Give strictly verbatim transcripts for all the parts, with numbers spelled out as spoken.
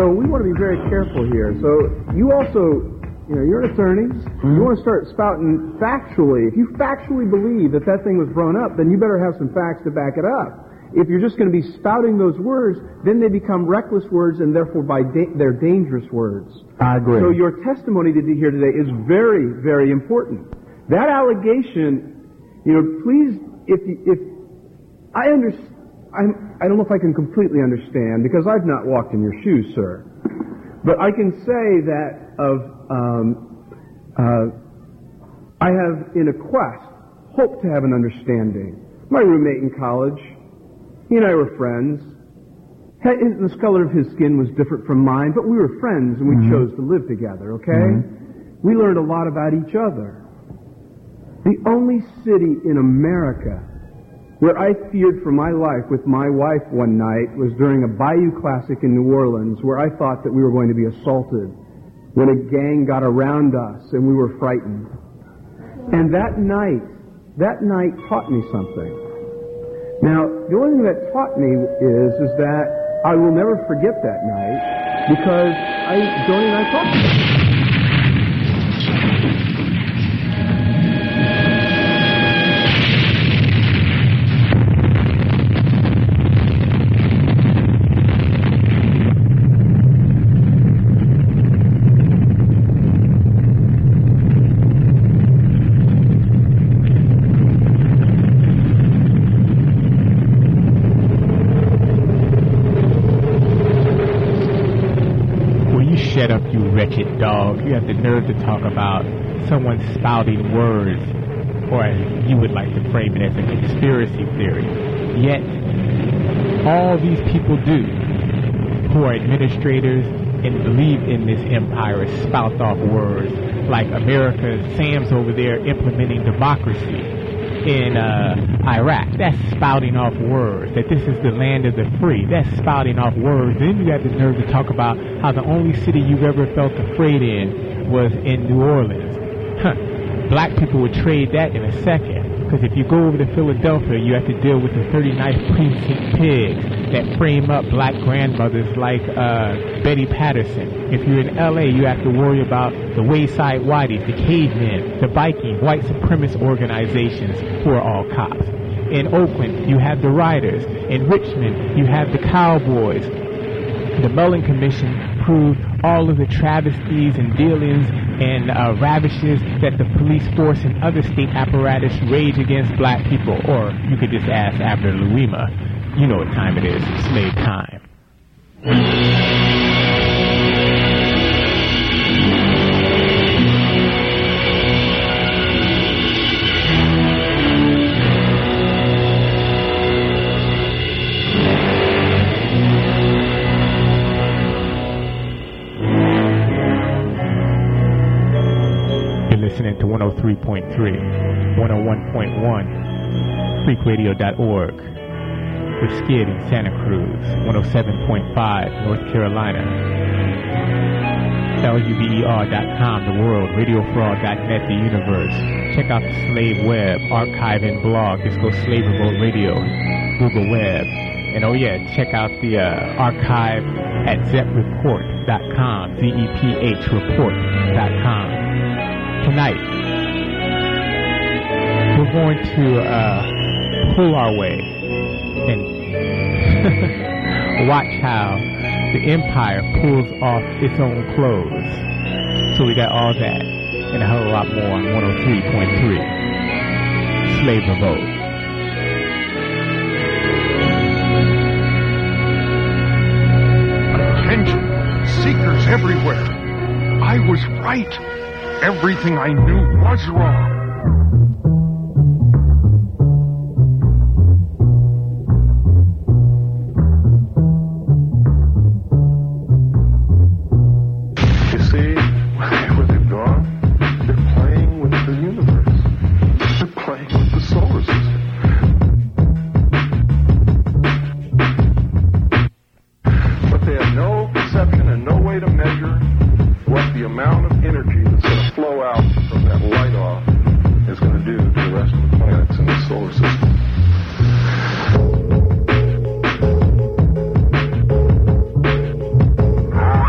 So we want to be very careful here. So you also, you know, you're an attorney. Mm-hmm. You want to start spouting factually. If you factually believe that that thing was blown up, then you better have some facts to back it up. If you're just going to be spouting those words, then they become reckless words, and therefore by da- they're dangerous words. I agree. So your testimony to here today is very, very important. That allegation, you know, please, if you, if I understand, I'm, I don't know if I can completely understand because I've not walked in your shoes, sir. But I can say that of um, uh, I have, in a quest, hoped to have an understanding. My roommate in college, he and I were friends. The color of his skin was different from mine, but we were friends and we mm-hmm. chose to live together, okay? Mm-hmm. We learned a lot about each other. The only city in America where I feared for my life with my wife one night was during a Bayou Classic in New Orleans, where I thought that we were going to be assaulted when a gang got around us and we were frightened. And that night, that night taught me something. Now, the only thing that taught me is, is that I will never forget that night because I, Joni and I talked about it. Shut up, you wretched dog. You have the nerve to talk about someone spouting words, or as you would like to frame it, as a conspiracy theory. Yet, all these people do, who are administrators and believe in this empire, spout off words like America, Sam's over there implementing democracy in uh, Iraq. That's spouting off words, that this is the land of the free. That's spouting off words. Then you got the nerve to talk about how the only city you've ever felt afraid in was in New Orleans. Huh. Black people would trade that in a second. Because if you go over to Philadelphia, you have to deal with the thirty-ninth Precinct pigs that frame up black grandmothers like uh, Betty Patterson. If you're in L A, you have to worry about the Wayside Whiteys, the cavemen, the biking, white supremacist organizations who are all cops. In Oakland, you have the Riders. In Richmond, you have the Cowboys. The Mullen Commission proved all of the travesties and dealings and uh, ravishes that the police force and other state apparatus rage against black people. Or you could just ask Abner Louima. You know what time it is, slave time. Listening to one oh three point three, one oh one point one, freak radio dot org, with Skid in Santa Cruz, one oh seven point five, North Carolina, L U B E R dot com, the world, radio fraud dot net, the universe. Check out the Slave Web, archive and blog, just go Slave Remote Radio, Google Web. And oh yeah, check out the uh, archive at zep report dot com, Z E P H report dot com. Tonight, we're going to uh, pull our way and watch how the empire pulls off its own clothes. So we got all that and a hell of a lot more on one oh three point three. Slave Revolt. Attention, seekers everywhere. I was right. Everything I knew was wrong. You see, where they've gone, they're playing with the universe. They're playing with the solar system. But they have no perception and no way to measure what the amount of energy that's going to flow out from that light off is going to do to the rest of the planets in the solar system. Ah.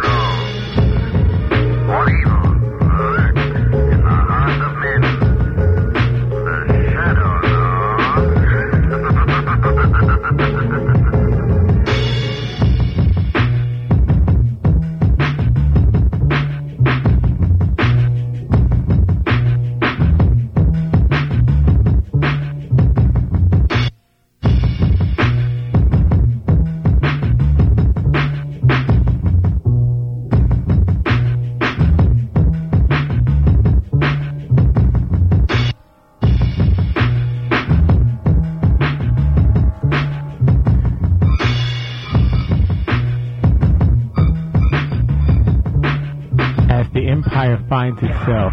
finds itself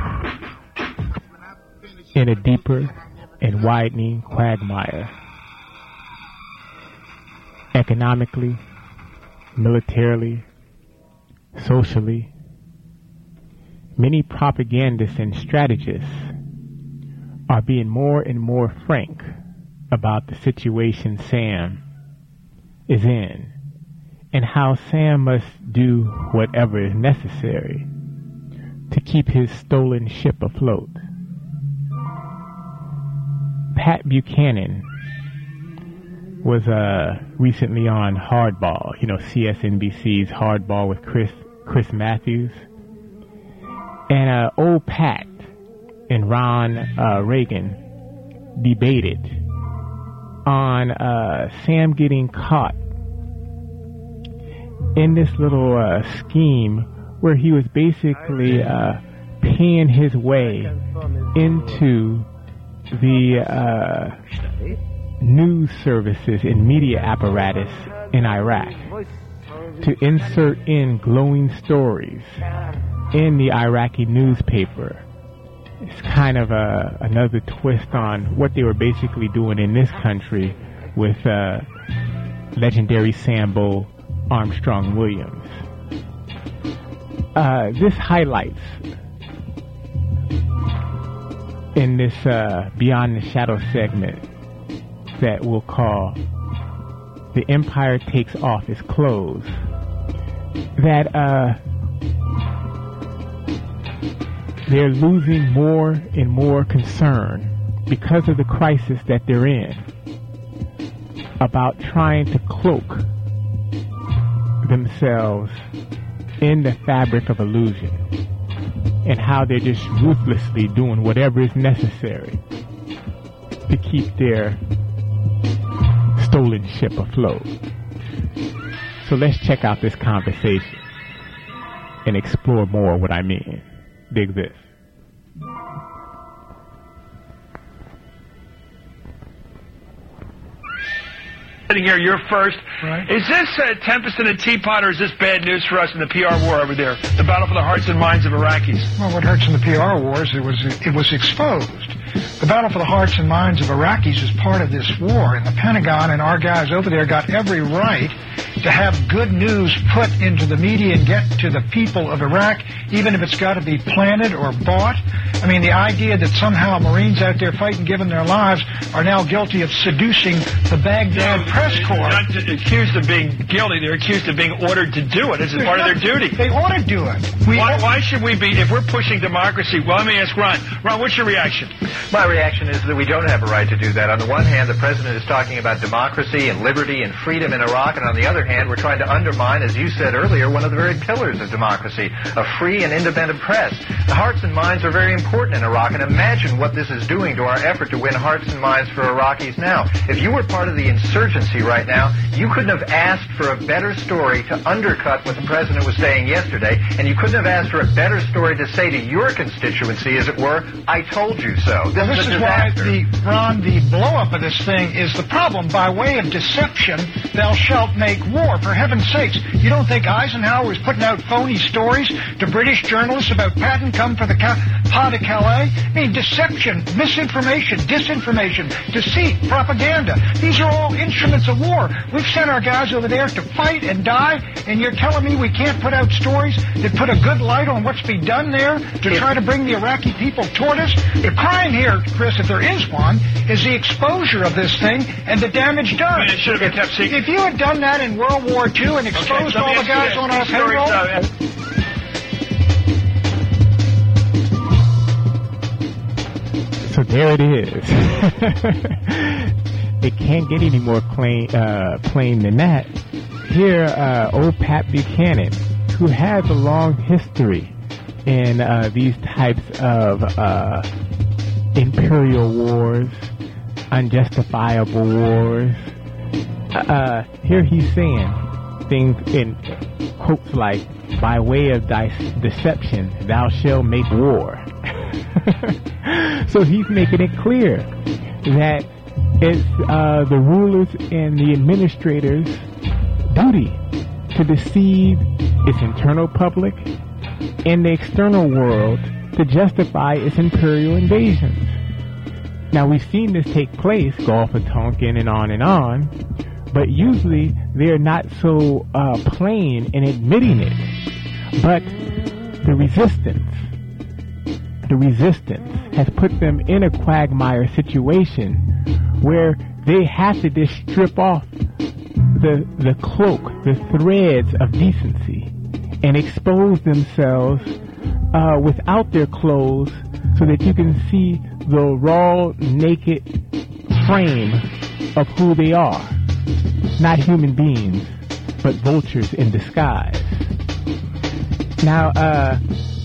in a deeper and widening quagmire. Economically, militarily, socially, many propagandists and strategists are being more and more frank about the situation Sam is in and how Sam must do whatever is necessary to keep his stolen ship afloat. Pat Buchanan was uh, recently on Hardball, you know, C S N B C's Hardball with Chris Chris Matthews. And uh, old Pat and Ron uh, Reagan debated on uh, Sam getting caught in this little uh, scheme where he was basically uh, paying his way into the uh, news services and media apparatus in Iraq to insert in glowing stories in the Iraqi newspaper. It's kind of a, another twist on what they were basically doing in this country with uh, legendary Sambo Armstrong Williams. Uh, this highlights in this uh, Beyond the Shadow segment that we'll call The Empire Takes Off Its Clothes, that uh, they're losing more and more concern because of the crisis that they're in about trying to cloak themselves in the fabric of illusion, and how they're just ruthlessly doing whatever is necessary to keep their stolen ship afloat. So let's check out this conversation and explore more what I mean. Dig this. Sitting here, you're first. Right. Is this uh, Tempest in a Teapot, or is this bad news for us in the P R war over there? The battle for the hearts and minds of Iraqis. Well, what hurts in the P R wars, it was it was exposed. The battle for the hearts and minds of Iraqis is part of this war, and the Pentagon and our guys over there got every right to have good news put into the media and get to the people of Iraq, even if it's got to be planted or bought. I mean, the idea that somehow Marines out there fighting, giving their lives, are now guilty of seducing the Baghdad no, press corps. They're not accused of being guilty. They're accused of being ordered to do it. It's part of their duty. They ought to do it. We why, why should we be, if we're pushing democracy, well, let me ask Ron. Ron, what's your reaction? My reaction is that we don't have a right to do that. On the one hand, the president is talking about democracy and liberty and freedom in Iraq, and on the other hand, we're trying to undermine, as you said earlier, one of the very pillars of democracy, a free and independent press. The hearts and minds are very important in Iraq, and imagine what this is doing to our effort to win hearts and minds for Iraqis now. If you were part of the insurgency right now, you couldn't have asked for a better story to undercut what the president was saying yesterday, and you couldn't have asked for a better story to say to your constituency, as it were, I told you so. This, this is, is why, the, Ron, the blow-up of this thing is the problem. By way of deception, thou shalt make war. For heaven's sakes, you don't think Eisenhower was putting out phony stories to British journalists about Patton come for the Pas de Calais? I mean, deception, misinformation, disinformation, deceit, propaganda. These are all instruments of war. We've sent our guys over there to fight and die, and you're telling me we can't put out stories that put a good light on what's being done there to try to bring the Iraqi people toward us? The crime here, Chris, if there is one, is the exposure of this thing and the damage done. I mean, it should have been kept secret. If you had done that in World War Two and exposed okay, all the guys on our payroll... Uh, So there it is. It can't get any more plain, uh, plain than that. Here, uh, old Pat Buchanan, who has a long history in uh, these types of uh, imperial wars, unjustifiable wars. Uh, here he's saying things in quotes like, by way of de- deception, thou shalt make war. So he's making it clear that it's uh, the rulers and the administrators' duty to deceive its internal public in the external world to justify its imperial invasions. Now, we've seen this take place, Gulf of Tonkin and on and on, but usually they're not so uh, plain in admitting it. But the resistance, the resistance has put them in a quagmire situation where they have to just strip off the, the cloak, the threads of decency, and expose themselves uh, without their clothes so that you can see the raw, naked frame of who they are. Not human beings, but vultures in disguise. Now, uh,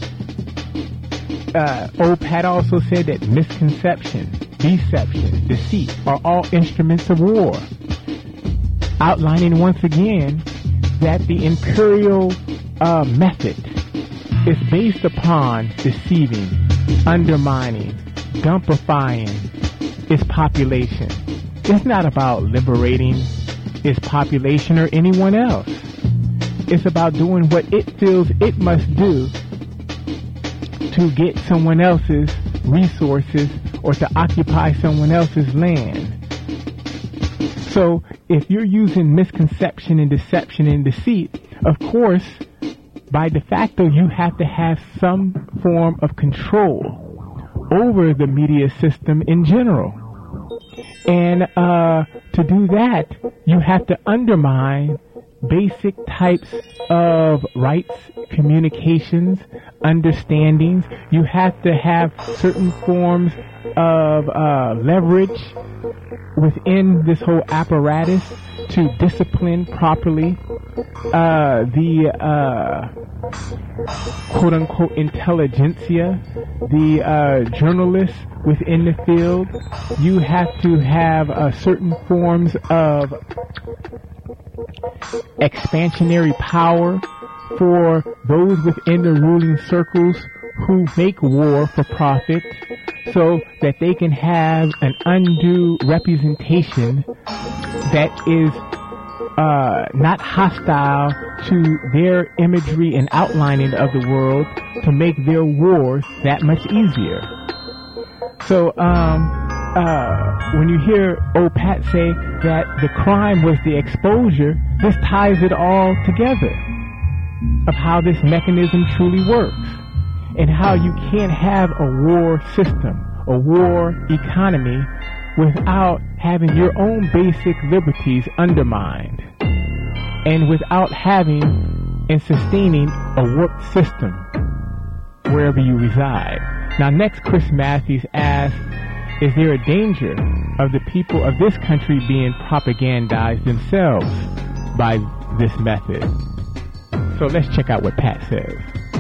uh, old Pat also said that misconception, deception, deceit are all instruments of war, outlining once again that the imperial uh, method is based upon deceiving, undermining, dumpifying its population. It's not about liberating its population or anyone else. It's about doing what it feels it must do to get someone else's resources or to occupy someone else's land. So if you're using misconception and deception and deceit, of course, by de facto, you have to have some form of control over the media system in general. And uh, to do that, you have to undermine basic types of rights, communications, understandings. You have to have certain forms of uh, leverage within this whole apparatus to discipline properly uh, the uh, quote-unquote intelligentsia, the uh, journalists within the field. You have to have uh, certain forms of expansionary power for those within the ruling circles who make war for profit, so that they can have an undue representation that is uh, not hostile to their imagery and outlining of the world to make their wars that much easier. So, um, uh, when you hear old Pat say that the crime was the exposure, this ties it all together of how this mechanism truly works and how you can't have a war system, a war economy, without having your own basic liberties undermined and without having and sustaining a warped system wherever you reside. Now, next, Chris Matthews asks, is there a danger of the people of this country being propagandized themselves by this method? So let's check out what Pat says.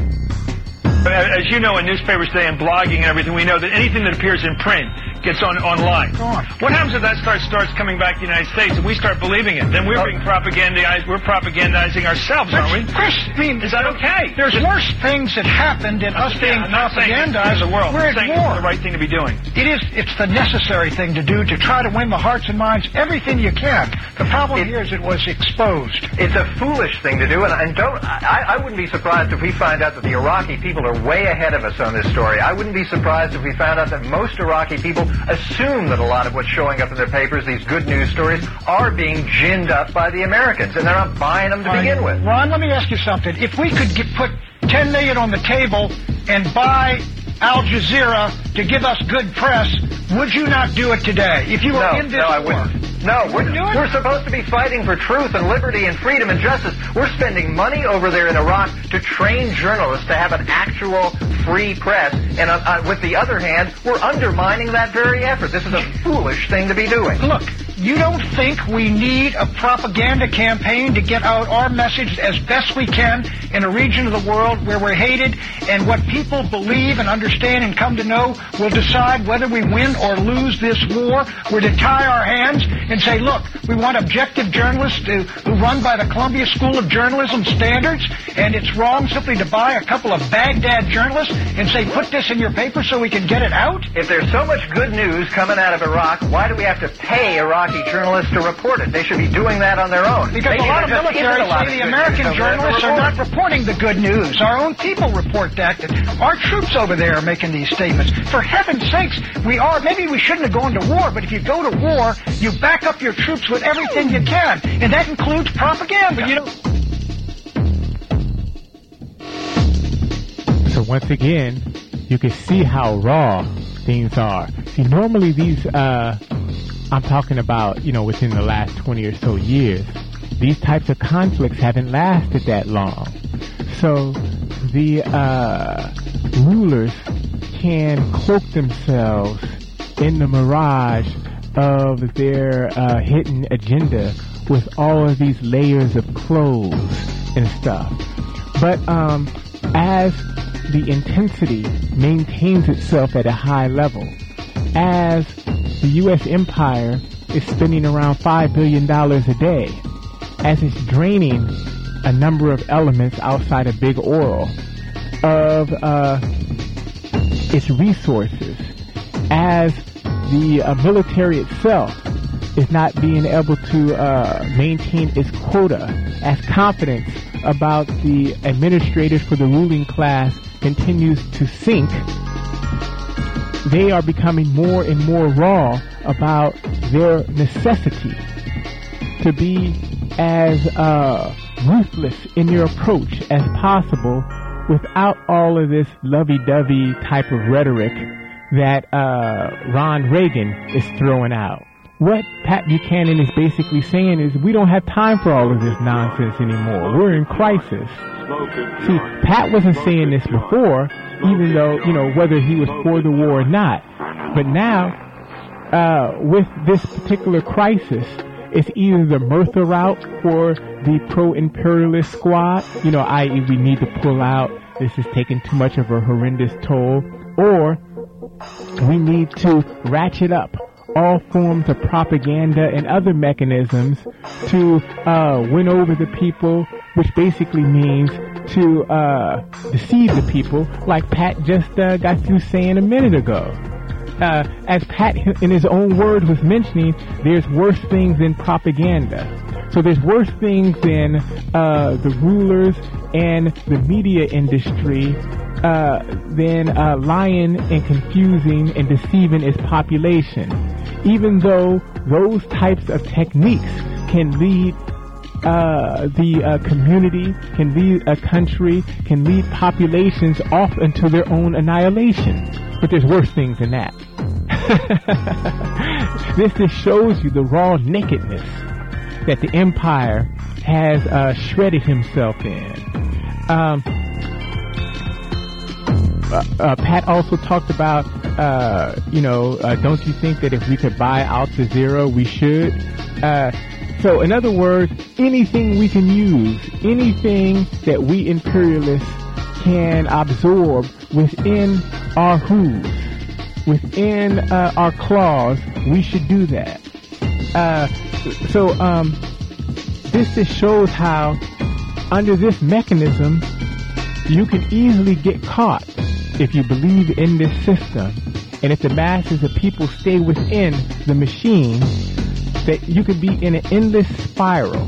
As you know, in newspapers today and blogging and everything, we know that anything that appears in print gets on online. On. What happens if that starts starts coming back to the United States and we start believing it? Then we're being propagandized. We're propagandizing ourselves, aren't we? Chris, I mean, is that okay? There's worse things that happened in us being propagandized. The world. We're I'm at saying war. it's the right thing to be doing. It is. It's the necessary thing to do to try to win the hearts and minds. Everything you can. The problem it, here is it was exposed. It's a foolish thing to do, and, and don't. I, I wouldn't be surprised if we find out that the Iraqi people are way ahead of us on this story. I wouldn't be surprised if we found out that most Iraqi people assume that a lot of what's showing up in their papers, these good news stories, are being ginned up by the Americans, and they're not buying them to Ron, begin with. Ron, let me ask you something. If we could get, put ten million dollars on the table and buy Al Jazeera to give us good press, would you not do it today? If you were no, in this no, I war? wouldn't. No, we're, we're supposed to be fighting for truth and liberty and freedom and justice. We're spending money over there in Iraq to train journalists to have an actual free press. And uh, uh, with the other hand, we're undermining that very effort. This is a foolish thing to be doing. Look, you don't think we need a propaganda campaign to get out our message as best we can in a region of the world where we're hated, and what people believe and understand and come to know will decide whether we win or lose this war? We're to tie our hands and say, look, we want objective journalists to, who run by the Columbia School of Journalism standards, and it's wrong simply to buy a couple of Baghdad journalists and say, put this in your paper so we can get it out? If there's so much good news coming out of Iraq, why do we have to pay Iraq Iraqi journalists to report it. They should be doing that on their own. Because Maybe a lot of there just military isn't a lot say of the good American news over there to journalists are report. not reporting the good news. Our own people report that. that our troops over there are making these statements. For heaven's sakes, we are, maybe we shouldn't have gone to war, but if you go to war, you back up your troops with everything you can. And that includes propaganda. But you know, So once again, you can see how raw things are. See, normally these, uh, I'm talking about, you know, within the last twenty or so years, these types of conflicts haven't lasted that long. So the uh, rulers can cloak themselves in the mirage of their uh, hidden agenda with all of these layers of clothes and stuff. But um, as the intensity maintains itself at a high level, as the U S empire is spending around five billion dollars a day, as it's draining a number of elements outside of big oil of uh, its resources, as the uh, military itself is not being able to uh, maintain its quota, as confidence about the administrators for the ruling class continues to sink, they are becoming more and more raw about their necessity to be as uh, ruthless in your approach as possible without all of this lovey-dovey type of rhetoric that uh, Ron Reagan is throwing out. What Pat Buchanan is basically saying is we don't have time for all of this nonsense anymore. We're in crisis. See, Pat wasn't saying this before, even though, you know, whether he was for the war or not. But now, uh, with this particular crisis, it's either the Murtha route for the pro-imperialist squad, you know, that is we need to pull out, this is taking too much of a horrendous toll, or we need to ratchet up all forms of propaganda and other mechanisms to uh, win over the people, which basically means to uh, deceive the people, like Pat just uh, got through saying a minute ago. Uh, as Pat, in his own words, was mentioning, there's worse things than propaganda. So there's worse things than uh, the rulers and the media industry uh, than uh, lying and confusing and deceiving its population. Even though those types of techniques can lead uh, the uh, community, can lead a country, can lead populations off into their own annihilation. But there's worse things than that. This just shows you the raw nakedness that the empire has uh, shredded himself in. Um, uh, uh, Pat also talked about, uh, you know, uh, don't you think that if we could buy Al Jazeera, we should? Uh, so, in other words, anything we can use, anything that we imperialists can absorb within our hooves, within uh, our claws, we should do that. Uh, so um, this just shows how under this mechanism you can easily get caught if you believe in this system, and if the masses of people stay within the machine, that you could be in an endless spiral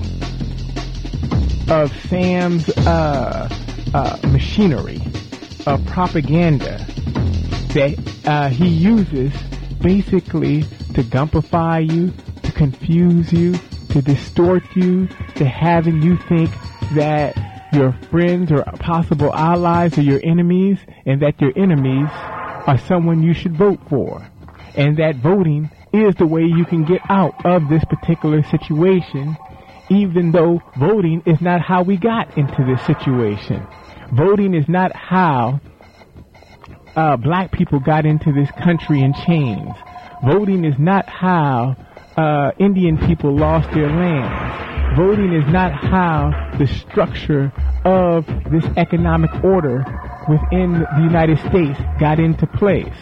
of Sam's uh, uh, machinery of propaganda that uh, he uses basically to gumpify you, to confuse you, to distort you, to having you think that your friends or possible allies are your enemies, and that your enemies are someone you should vote for, and that voting is the way you can get out of this particular situation, even though voting is not how we got into this situation. Voting is not how uh, black people got into this country in chains. Voting is not how uh, Indian people lost their lands. Voting is not how the structure of this economic order within the United States got into place.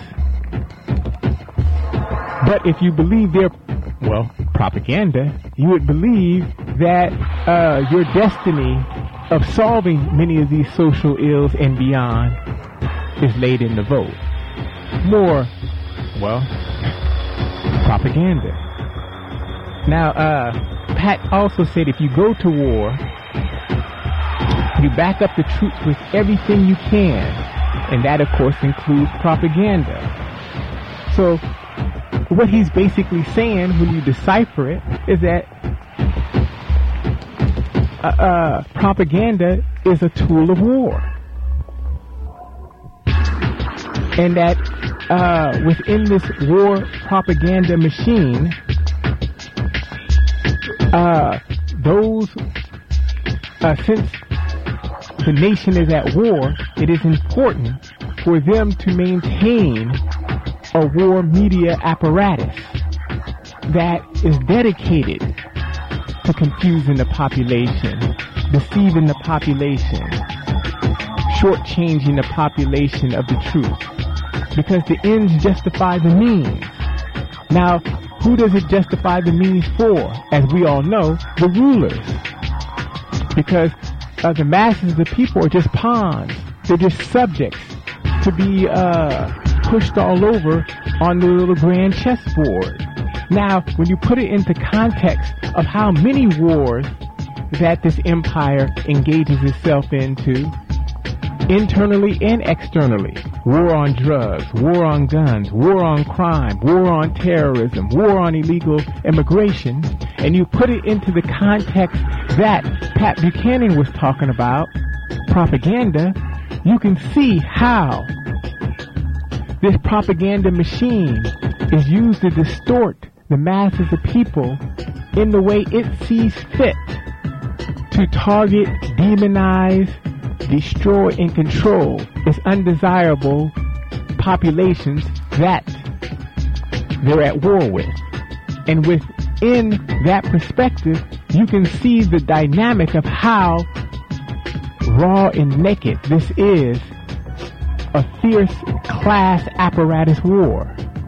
But if you believe their, well, propaganda, you would believe that uh, your destiny of solving many of these social ills and beyond is laid in the vote. More, well, propaganda. Now, uh, Pat also said if you go to war, you back up the troops with everything you can. And that, of course, includes propaganda. So, what he's basically saying, when you decipher it, is that uh, uh, propaganda is a tool of war. And that uh, within this war propaganda machine, uh, those, uh, since the nation is at war, it is important for them to maintain a war media apparatus that is dedicated to confusing the population, deceiving the population, shortchanging the population of the truth. Because the ends justify the means. Now, who does it justify the means for? As we all know, the rulers. Because uh, the masses of the people are just pawns. They're just subjects to be uh, pushed all over on the little grand chessboard. Now, when you put it into context of how many wars that this empire engages itself into, internally and externally, war on drugs, war on guns, war on crime, war on terrorism, war on illegal immigration, and you put it into the context that Pat Buchanan was talking about, propaganda, you can see how this propaganda machine is used to distort the masses of people in the way it sees fit to target, demonize, destroy, and control its undesirable populations that they're at war with. And within that perspective, you can see the dynamic of how raw and naked this is a fierce class apparatus war.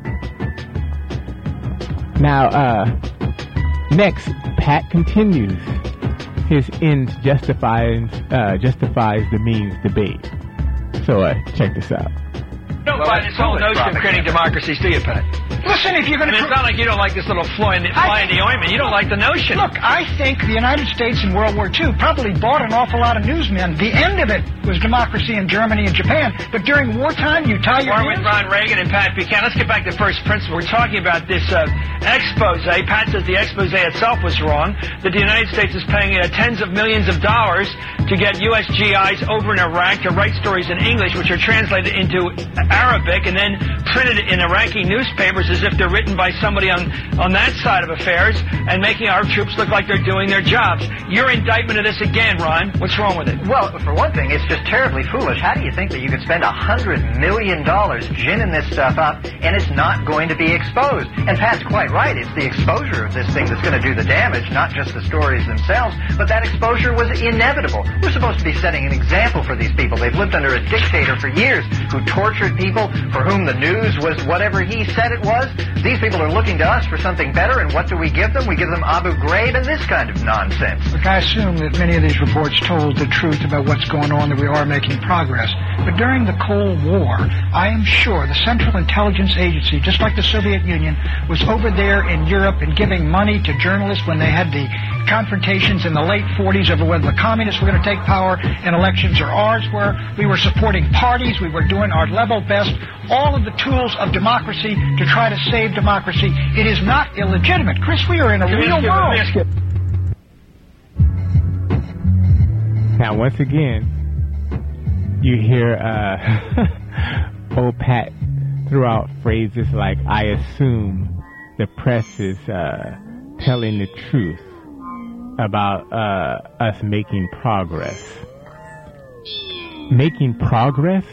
Now, uh, next, Pat continues his ends justifies uh, justifies the means debate. So uh, check this out. You don't buy this whole notion of creating democracies, do you, Pat? Listen, if you're going to... I mean, it's not like you don't like this little fly in, the, fly in the ointment. You don't like the notion. Look, I think the United States in World War Two probably bought an awful lot of newsmen. The end of it was democracy in Germany and Japan. But during wartime, you tie your War with Ron Reagan and Pat Buchanan. Let's get back to first principle. We're talking about this uh, expose. Pat says the expose itself was wrong, that the United States is paying uh, tens of millions of dollars to get U S G Is over in Iraq to write stories in English, which are translated into Arabic and then printed in Iraqi newspapers as if they're written by somebody on, on that side of affairs and making our troops look like they're doing their jobs. Your indictment of this again, Ron. What's wrong with it? Well, for one thing, it's just terribly foolish. How do you think that you could spend a hundred million dollars ginning this stuff up and it's not going to be exposed? And Pat's quite right. It's the exposure of this thing that's going to do the damage, not just the stories themselves, but that exposure was inevitable. We're supposed to be setting an example for these people. They've lived under a dictator for years who tortured people, for whom the news was whatever he said it was. These people are looking to us for something better, and what do we give them? We give them Abu Ghraib and this kind of nonsense. Look, I assume that many of these reports told the truth about what's going on, that we are making progress. But during the Cold War, I am sure the Central Intelligence Agency, just like the Soviet Union, was over there in Europe and giving money to journalists when they had the confrontations in the late forties over whether the communists were going to take power and elections or ours were. We were supporting parties. We were doing our level best. All of the tools of democracy to try to save democracy. It is not illegitimate. Chris, we are in a real world. Now, once again, you hear uh, old Pat throw out phrases like, I assume the press is uh, telling the truth about uh, us making progress. Making progress?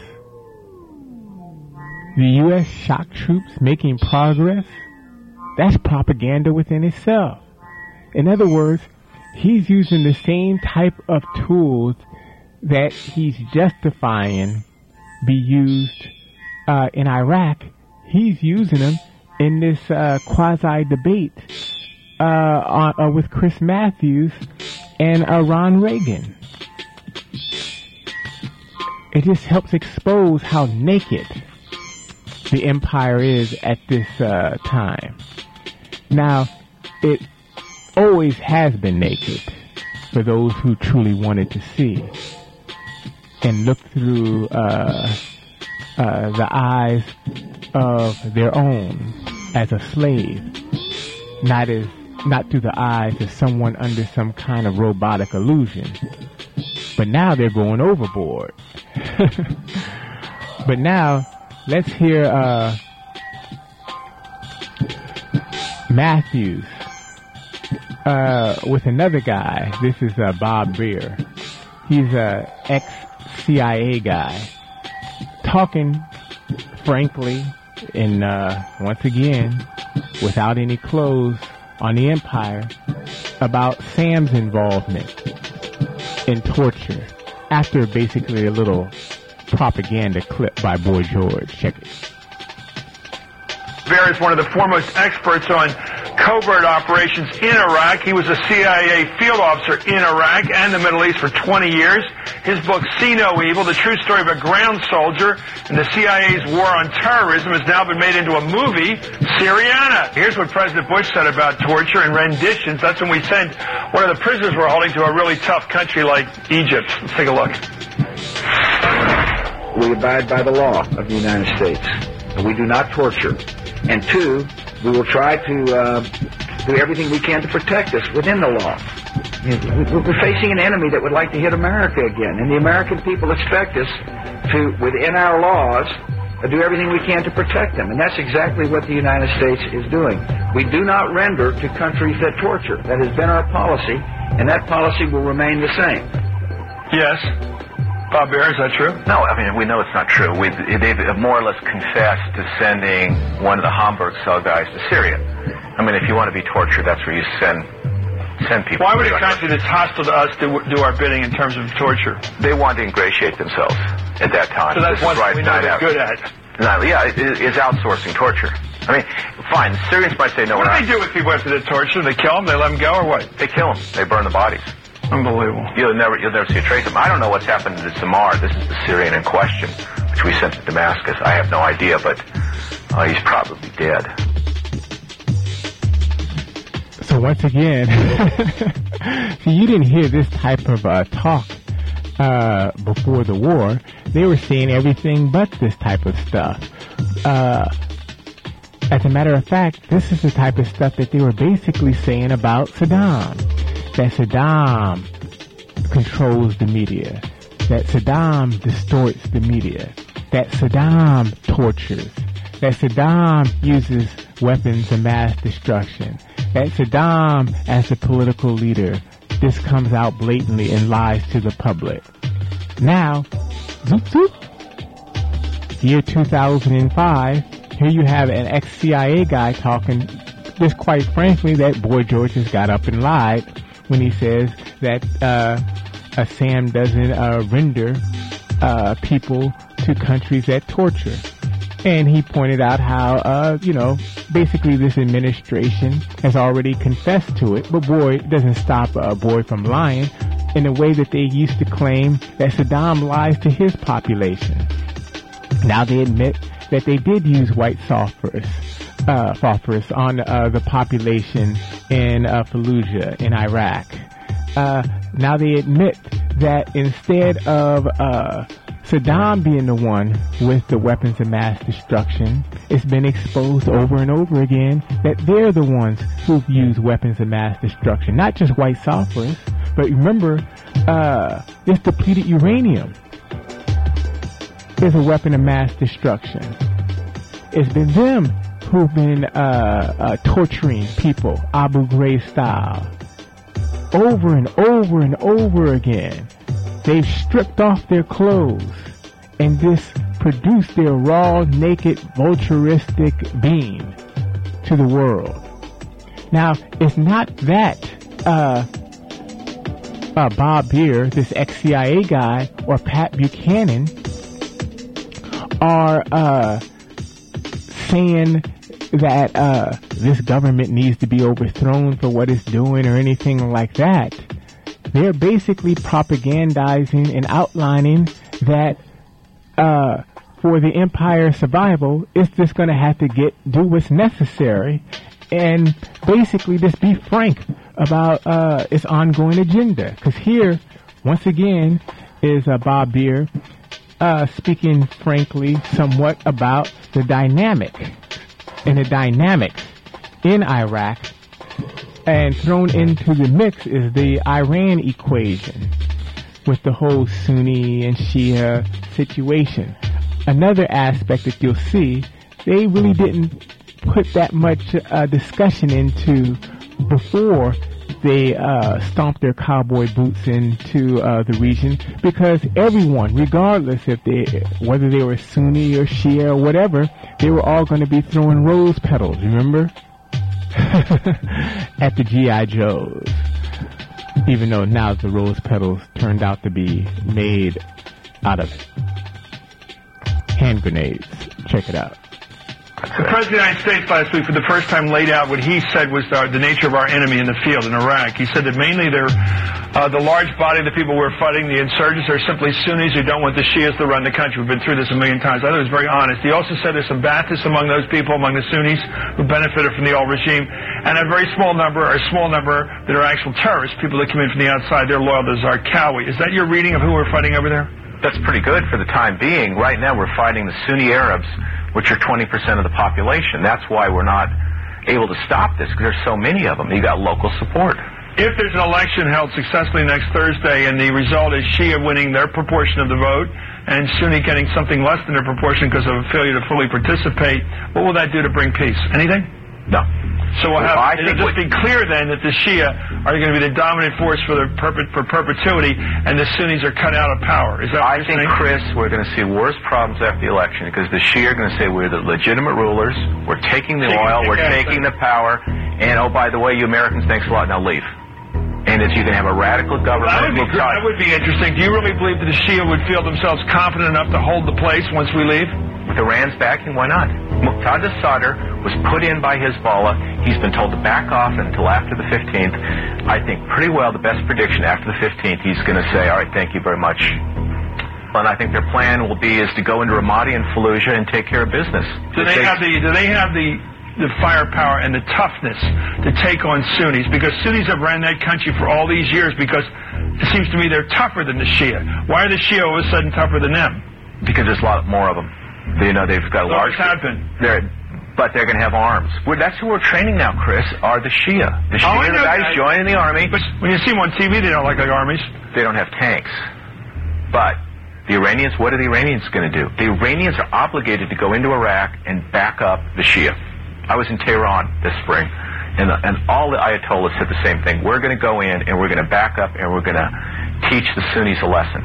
The U S shock troops making progress? That's propaganda within itself. In other words, he's using the same type of tools that he's justifying be used uh, in Iraq. He's using them in this uh, quasi-debate uh, on, uh, with Chris Matthews and uh, Ron Reagan. It just helps expose how naked the empire is at this uh, time. Now, it always has been naked for those who truly wanted to see and look through uh, uh, the eyes of their own as a slave, not as not through the eyes of someone under some kind of robotic illusion. But now they're going overboard. But now let's hear uh, Matthews uh, with another guy. This is uh, Bob Beer. He's a ex-C I A guy talking frankly and uh, once again without any clothes on the Empire about Sam's involvement in torture after basically a little propaganda clip by Boy George. Check it. Bear is one of the foremost experts on covert operations in Iraq. He was a C I A field officer in Iraq and the Middle East for twenty years. His book, See No Evil, the true story of a ground soldier and the C I A's war on terrorism, has now been made into a movie, Syriana. Here's what President Bush said about torture and renditions. That's when we sent one of the prisoners we're holding to a really tough country like Egypt. Let's take a look. We abide by the law of the United States, and we do not torture. And two, we will try to uh, do everything we can to protect us within the law. We're facing an enemy that would like to hit America again, and the American people expect us to, within our laws, do everything we can to protect them. And that's exactly what the United States is doing. We do not render to countries that torture. That has been our policy, and that policy will remain the same. Yes. Bob Bear, is that true? No, I mean, we know it's not true. We, they've more or less confessed to sending one of the Hamburg cell guys to Syria. I mean, if you want to be tortured, that's where you send send people. Why would a country that's hostile to us do, do our bidding in terms of torture? They want to ingratiate themselves at that time. So that's one thing we know they're good at. No, yeah, it is outsourcing torture. I mean, fine, the Syrians might say no. What do they do with people after they torture? They kill them? They let them go, or what? They kill them. They burn the bodies. Unbelievable. You'll never, you'll never see a trace of them. I don't know what's happened to Samar. This is the Syrian in question, which we sent to Damascus. I have no idea, but uh, he's probably dead. So once again, see, you didn't hear this type of uh, talk uh, before the war. They were saying everything but this type of stuff. Uh, as a matter of fact, this is the type of stuff that they were basically saying about Saddam. That Saddam controls the media, that Saddam distorts the media, that Saddam tortures, that Saddam uses weapons of mass destruction, that Saddam, as a political leader, this comes out blatantly and lies to the public. Now, zoop zoop, year two thousand five, here you have an ex-C I A guy talking, just quite frankly, that Boy George has got up and lied when he says that uh, uh, Sam doesn't uh, render uh, people to countries that torture. And he pointed out how, uh, you know, basically this administration has already confessed to it, but boy, it doesn't stop a boy from lying in the way that they used to claim that Saddam lies to his population. Now they admit that they did use white phosphorus. Uh, phosphorus on uh, the population in uh, Fallujah in Iraq. Uh, now they admit that instead of uh, Saddam being the one with the weapons of mass destruction, it's been exposed over and over again that they're the ones who've used weapons of mass destruction. Not just white phosphorus, but remember, uh, this depleted uranium is a weapon of mass destruction. It's been them who've been uh, uh, torturing people, Abu Ghraib style, over and over and over again. They've stripped off their clothes and just produced their raw, naked, vulturistic being to the world. Now, it's not that uh, uh, Bob Beer, this ex-C I A guy, or Pat Buchanan are uh, saying that uh, this government needs to be overthrown for what it's doing or anything like that. They're basically propagandizing and outlining that uh, for the empire's survival, it's just going to have to get do what's necessary and basically just be frank about uh, its ongoing agenda. Because here, once again, is uh, Bob Beer uh, speaking frankly somewhat about the dynamic and the dynamics in Iraq, and thrown into the mix is the Iran equation with the whole Sunni and Shia situation. Another aspect that you'll see, they really didn't put that much uh, discussion into before they uh, stomped their cowboy boots into uh, the region, because everyone, regardless if they, whether they were Sunni or Shia or whatever, they were all going to be throwing rose petals, remember? At the G I Joes. Even though now the rose petals turned out to be made out of hand grenades. Check it out. The President of the United States last week, for the first time, laid out what he said was the, the nature of our enemy in the field in Iraq. He said that mainly they're uh, the large body of the people we're fighting, the insurgents, are simply Sunnis who don't want the Shias to run the country. We've been through this a million times. I thought it was very honest. He also said there's some Ba'athists among those people, among the Sunnis, who benefited from the old regime, and a very small number, or a small number, that are actual terrorists, people that come in from the outside. They're loyal to Zarqawi. Is that your reading of who we're fighting over there? That's pretty good for the time being. Right now we're fighting the Sunni Arabs, which are twenty percent of the population. That's why we're not able to stop this, because there's so many of them. You got local support. If there's an election held successfully next Thursday and the result is Shia winning their proportion of the vote and Sunni getting something less than their proportion because of a failure to fully participate, what will that do to bring peace? Anything? No. So we'll have, well, it'll just be clear then that the Shia are going to be the dominant force for the perpet, for perpetuity, and the Sunnis are cut out of power. Is that what I think, saying? Chris, we're going to see worse problems after the election, because the Shia are going to say we're the legitimate rulers, we're taking the Taking oil, the we're gas, taking the power, and oh, by the way, you Americans, thanks a lot, now leave. And if you can have a radical government... That would be, we'll that would be interesting. Do you really believe that the Shia would feel themselves confident enough to hold the place once we leave? With Iran's backing, why not? Muqtada Sadr was put in by Hezbollah. He's been told to back off until after the fifteenth. I think pretty well the best prediction after the fifteenth, he's going to say, all right, thank you very much. And I think their plan will be is to go into Ramadi and Fallujah and take care of business. Do they have the, do they have the, the firepower and the toughness to take on Sunnis? Because Sunnis have ran that country for all these years, because it seems to me they're tougher than the Shia. Why are the Shia all of a sudden tougher than them? Because there's a lot more of them. You know, they've got a large... have been. They're, but they're going to have arms. We're, that's who we're training now, Chris, are the Shia. The Shia oh, are the guys that. joining the army. But when you see them on T V, they don't look like armies. They don't have tanks. But the Iranians, what are the Iranians going to do? The Iranians are obligated to go into Iraq and back up the Shia. I was in Tehran this spring, and, and all the Ayatollahs said the same thing. We're going to go in, and we're going to back up, and we're going to teach the Sunnis a lesson.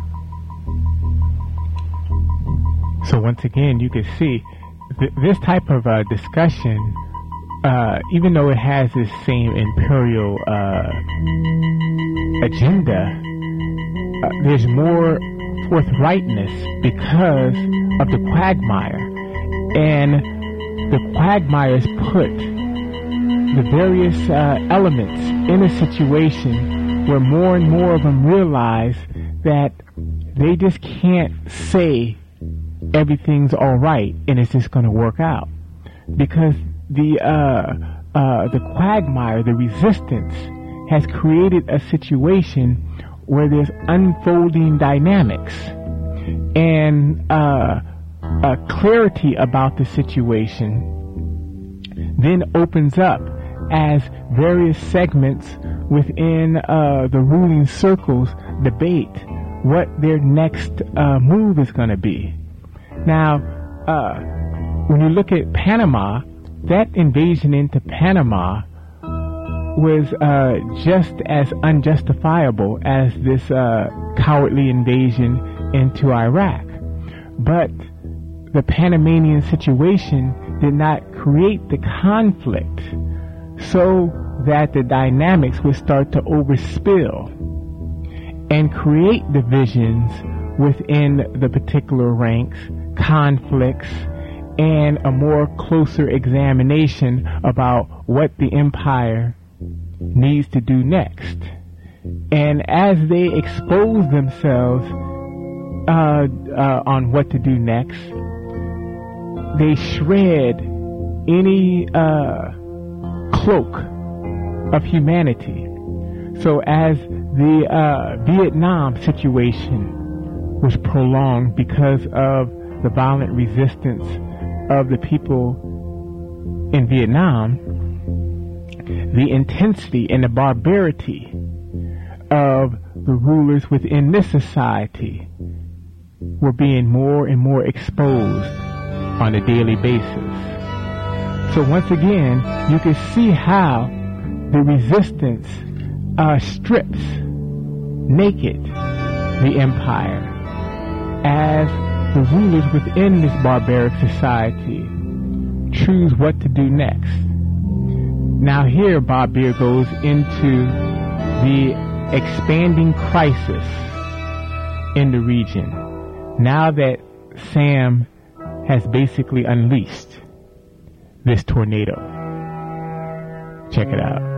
So once again, you can see th- this type of uh, discussion, uh, even though it has this same imperial uh, agenda, uh, there's more forthrightness because of the quagmire. And the quagmires put the various uh, elements in a situation where more and more of them realize that they just can't say everything's all right and it's just going to work out, because the uh, uh, the quagmire, the resistance, has created a situation where there's unfolding dynamics and uh, uh, clarity about the situation then opens up as various segments within uh, the ruling circles debate what their next uh, move is going to be. Now, uh, when you look at Panama, that invasion into Panama was uh, just as unjustifiable as this uh, cowardly invasion into Iraq. But the Panamanian situation did not create the conflict so that the dynamics would start to overspill and create divisions within the particular ranks, conflicts, and a more closer examination about what the empire needs to do next. And as they expose themselves uh, uh, on what to do next, they shred any uh, cloak of humanity. So as the uh, Vietnam situation was prolonged because of the violent resistance of the people in Vietnam, the intensity and the barbarity of the rulers within this society were being more and more exposed on a daily basis. So once again, you can see how the resistance uh, strips naked the empire as the rulers within this barbaric society choose what to do next. Now here Bob Beer goes into the expanding crisis in the region now that Sam has basically unleashed this tornado. Check it out.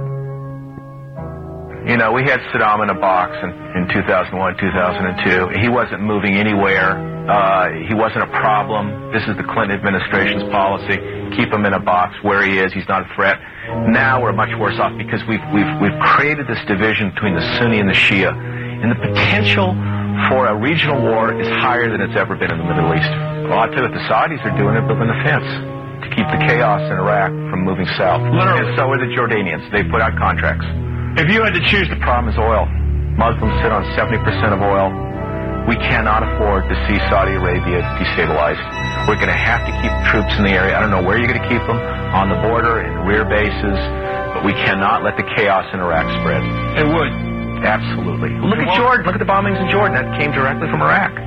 You know, we had Saddam in a box in, in two thousand one, two thousand two. He wasn't moving anywhere. Uh, he wasn't a problem. This is the Clinton administration's policy. Keep him in a box where he is. He's not a threat. Now we're much worse off because we've, we've, we've created this division between the Sunni and the Shia. And the potential for a regional war is higher than it's ever been in the Middle East. Well, I'll tell you what the Saudis are doing. They're building a fence to keep the chaos in Iraq from moving south. Literally. And so are the Jordanians. They put out contracts. If you had to choose, the problem is oil. Muslims sit on seventy percent of oil. We cannot afford to see Saudi Arabia destabilized. We're going to have to keep troops in the area. I don't know where you're going to keep them, on the border, in rear bases, but we cannot let the chaos in Iraq spread. It would. Absolutely. Look at Jordan. Look at the bombings in Jordan. That came directly from Iraq.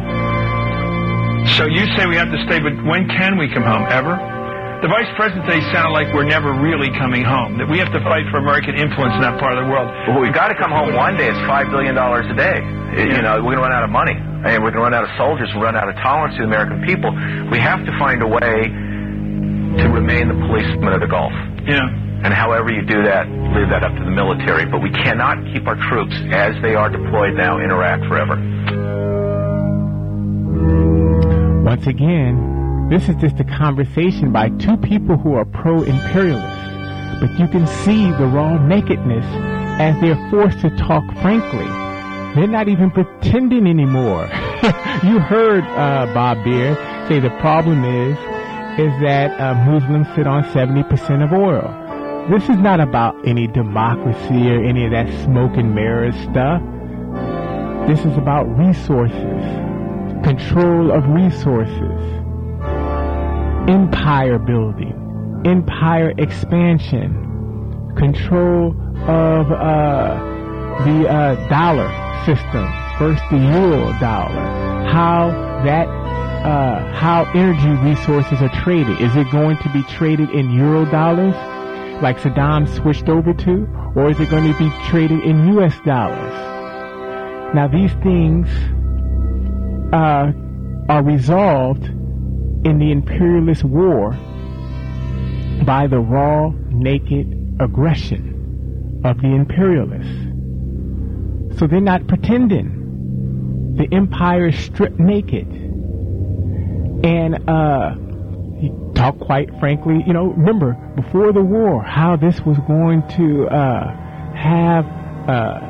So you say we have to stay, but when can we come home? Ever? The Vice President, they sound like we're never really coming home, that we have to fight for American influence in that part of the world. Well, we've got to come home one day. It's five billion dollars a day. It, you know, we're going to run out of money. And we're going to run out of soldiers and run out of tolerance to the American people. We have to find a way to remain the policemen of the Gulf. Yeah. And however you do that, leave that up to the military. But we cannot keep our troops as they are deployed now in Iraq forever. Once again, this is just a conversation by two people who are pro-imperialists. But you can see the raw nakedness as they're forced to talk frankly. They're not even pretending anymore. You heard uh, Bob Beer say the problem is, is that uh, Muslims sit on seventy percent of oil. This is not about any democracy or any of that smoke and mirrors stuff. This is about resources, control of resources, empire building, empire expansion, control of uh, the uh, dollar system. First the euro dollar. How that, uh, how energy resources are traded. Is it going to be traded in euro dollars, like Saddam switched over to, or is it going to be traded in U S dollars? Now these things uh, are resolved in the imperialist war by the raw, naked aggression of the imperialists. So they're not pretending. The empire is stripped naked. And uh, he talked quite frankly, you know, remember, before the war, how this was going to uh, have a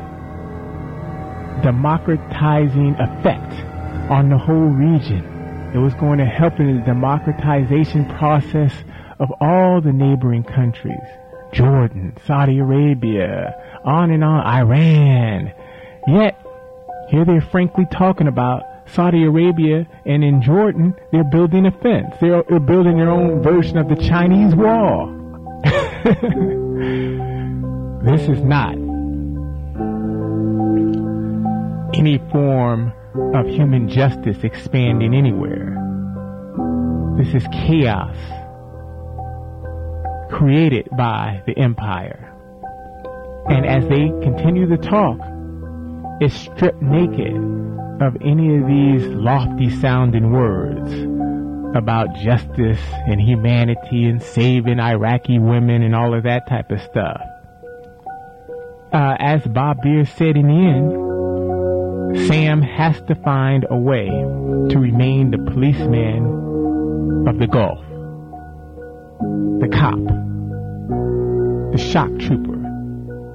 democratizing effect on the whole region. It was going to help in the democratization process of all the neighboring countries. Jordan, Saudi Arabia, on and on, Iran. Yet, here they're frankly talking about Saudi Arabia, and in Jordan, they're building a fence. They're, they're building their own version of the Chinese wall. This is not any form of human justice expanding anywhere. This is chaos created by the empire. And as they continue to talk, it's stripped naked of any of these lofty sounding words about justice and humanity and saving Iraqi women and all of that type of stuff. Uh, as Bob Beer said in the end, Sam has to find a way to remain the policeman of the Gulf, the cop, the shock trooper,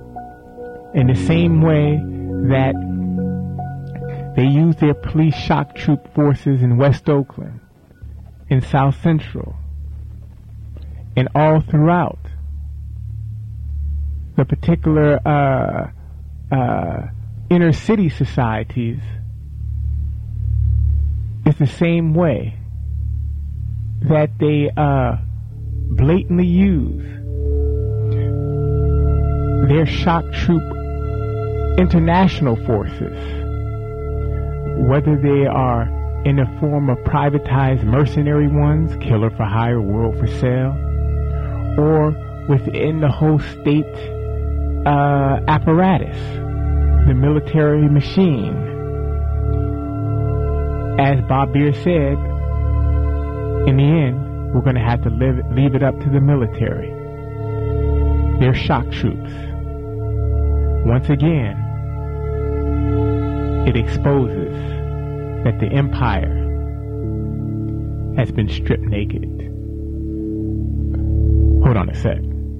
In the same way that they use their police shock troop forces in West Oakland, in South Central, and all throughout the particular uh, uh, inner city societies, it's the same way that they uh, blatantly use their shock troop international forces, whether they are in the form of privatized mercenary ones, killer for hire, world for sale, or within the whole state uh, apparatus, the military machine. As Bob Beer said, in the end, we're going to have to live, leave it up to the military. They're shock troops. Once again, it exposes that the empire has been stripped naked. Hold on a sec.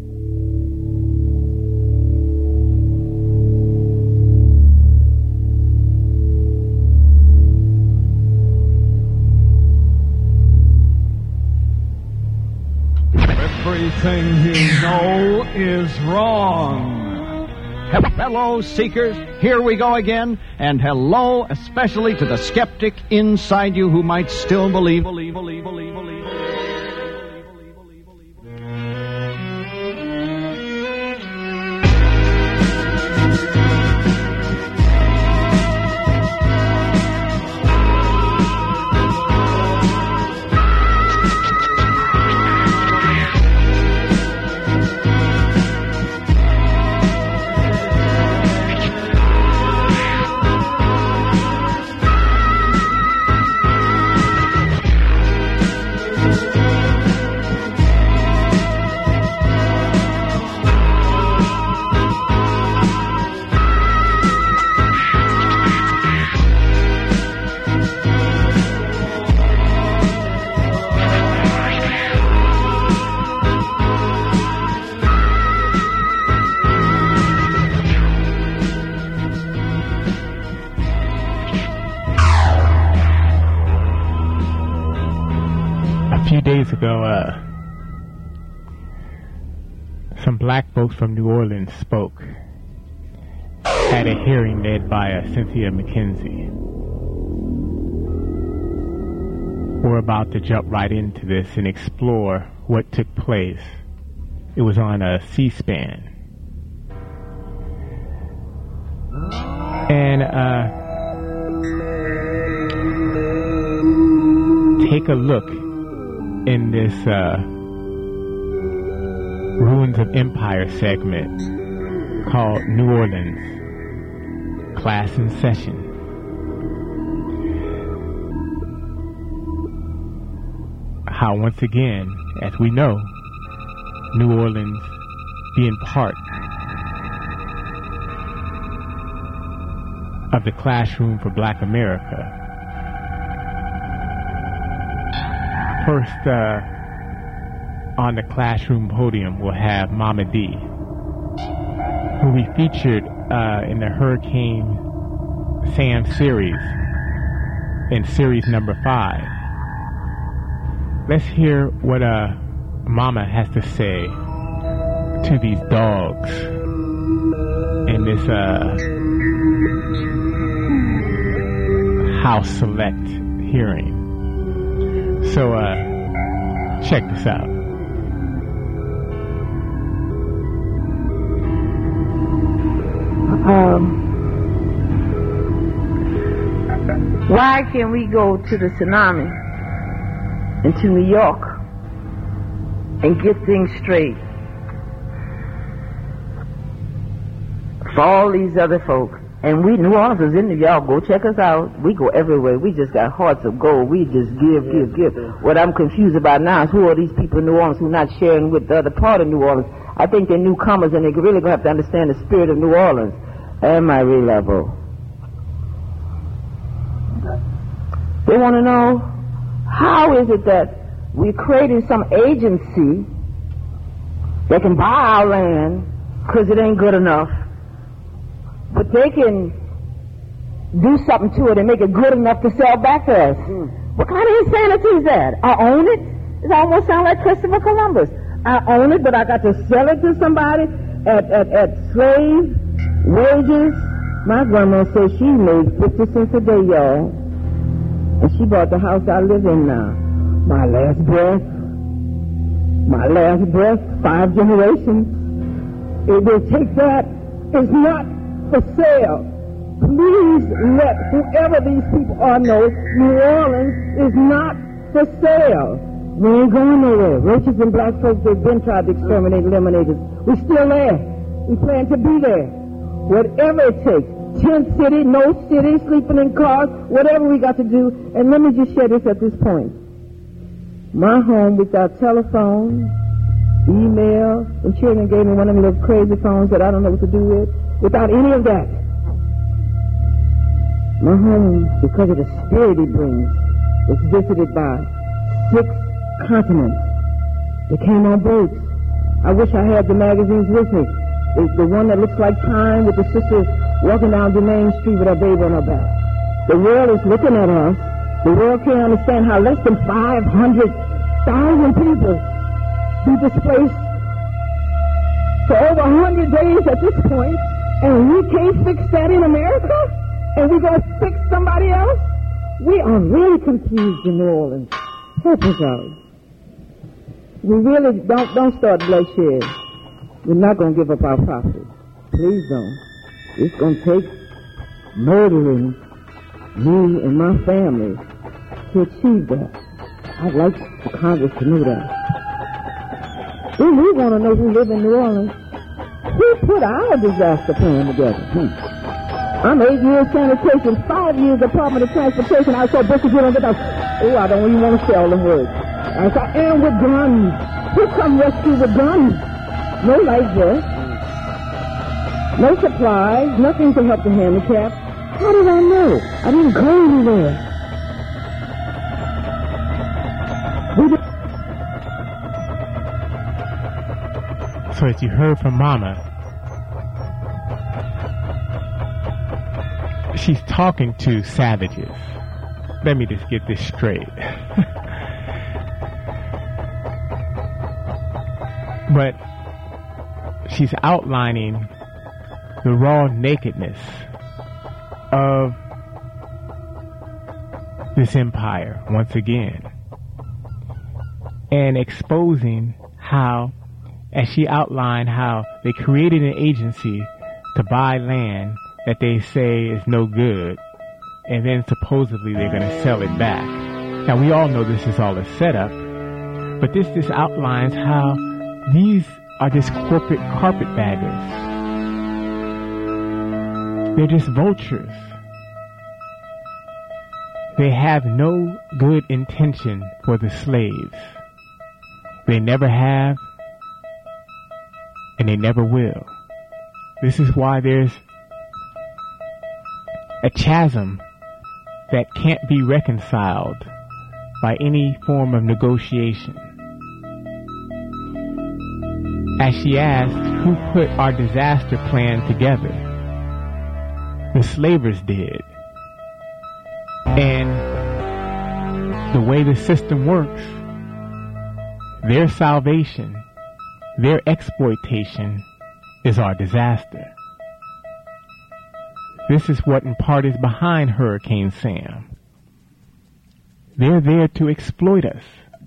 Everything you know is wrong. Hello, seekers. Here we go again. And hello, especially to the skeptic inside you who might still believe, believe, believe, believe, believe. Days ago, uh, some black folks from New Orleans spoke at a hearing led by uh, Cynthia McKenzie. We're about to jump right into this and explore what took place. It was on a C-SPAN. And uh, take a look in this uh, Ruins of Empire segment called New Orleans, Class in Session. How once again, as we know, New Orleans being part of the classroom for Black America. First, uh, on the classroom podium, we'll have Mama D, who we featured uh, in the Hurricane Sam series, in series number five. Let's hear what uh, Mama has to say to these dogs in this uh, House Select hearing. So, uh, check this out. Um, why can't we go to the tsunami and to New York and get things straight for all these other folks? And we, New Orleans is in New York. Go check us out. We go everywhere. We just got hearts of gold. We just give, give, give. What I'm confused about now is who are these people in New Orleans who are not sharing with the other part of New Orleans? I think they're newcomers and they're really going to have to understand the spirit of New Orleans. Am I reliable? They want to know, how is it that we're creating some agency that can buy our land because it ain't good enough, but they can do something to it and make it good enough to sell back to us. Mm. What kind of insanity is that? I own it? It almost sounds like Christopher Columbus. I own it, but I got to sell it to somebody at, at, at slave wages. My grandma said she made fifty cents a day, y'all. And she bought the house I live in now. My last breath, my last breath, five generations. It will take that. It's not for sale. Please let whoever these people are know New Orleans is not for sale. We ain't going nowhere. Roaches and black folks, they've been tried to exterminate and eliminate us. We're still there. We plan to be there. Whatever it takes. Tent city, no city, sleeping in cars, whatever we got to do. And let me just share this at this point. My home without telephone, email, and children gave me one of them little crazy phones that I don't know what to do with. Without any of that. My home, because of the spirit it brings, was visited by six continents. They came on boats. I wish I had the magazines with me. It's the one that looks like Time with the sister walking down the main street with her baby on her back. The world is looking at us. The world can't understand how less than five hundred thousand people be displaced for over one hundred days at this point, and we can't fix that in America? And we're going to fix somebody else? We are really confused in New Orleans. Help us out. We really don't, don't start bloodshed. We're not going to give up our property. Please don't. It's going to take murdering me and my family to achieve that. I'd like the Congress to know that. We, we want to know who live in New Orleans. Who put our disaster plan together? Hmm. I'm eight years sanitation, five years Department of Transportation. I saw Bishop get on the house. Oh, I don't even want to say all them words. I said, and with guns. Who come rescue with guns? No life vest. No supplies. Nothing to help the handicapped. How did I know? I didn't go anywhere. We did- So as you heard from Mama, she's talking to savages. Let me just get this straight. But she's outlining the raw nakedness of this empire once again, and exposing how, as she outlined how they created an agency to buy land that they say is no good, and then supposedly they're going to sell it back. Now, we all know this is all a setup, but this just outlines how these are just corporate carpetbaggers. They're just vultures. They have no good intention for the slaves. They never have, and they never will. This is why there's a chasm that can't be reconciled by any form of negotiation. As she asked, who put our disaster plan together? The slavers did. And the way the system works, their salvation, their exploitation is our disaster. This is what in part is behind Hurricane Sam. They're there to exploit us.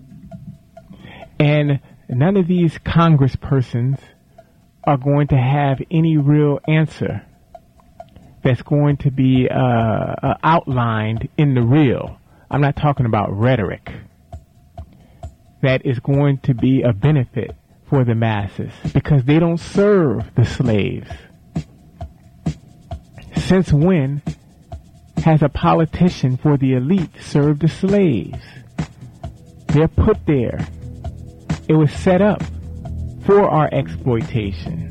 And none of these congresspersons are going to have any real answer that's going to be uh, uh, outlined in the real. I'm not talking about rhetoric. That is going to be a benefit for the masses because they don't serve the slaves. Since when has a politician for the elite served the slaves? They're put there. It was set up for our exploitation.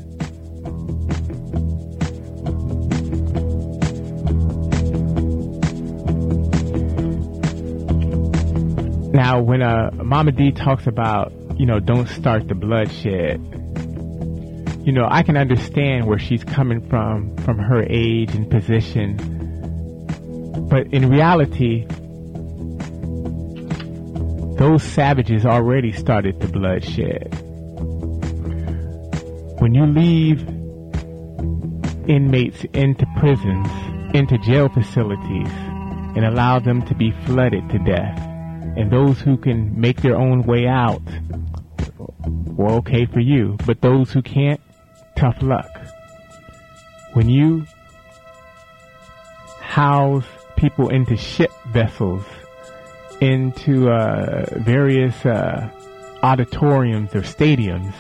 Now, when uh, Mama D talks about, you know, don't start the bloodshed, you know, I can understand where she's coming from, from her age and position. But in reality, those savages already started the bloodshed. When you leave inmates into prisons, into jail facilities, and allow them to be flooded to death, and those who can make their own way out, well, okay for you, but those who can't, tough luck. When you house people into ship vessels, into uh, various uh, auditoriums or stadiums,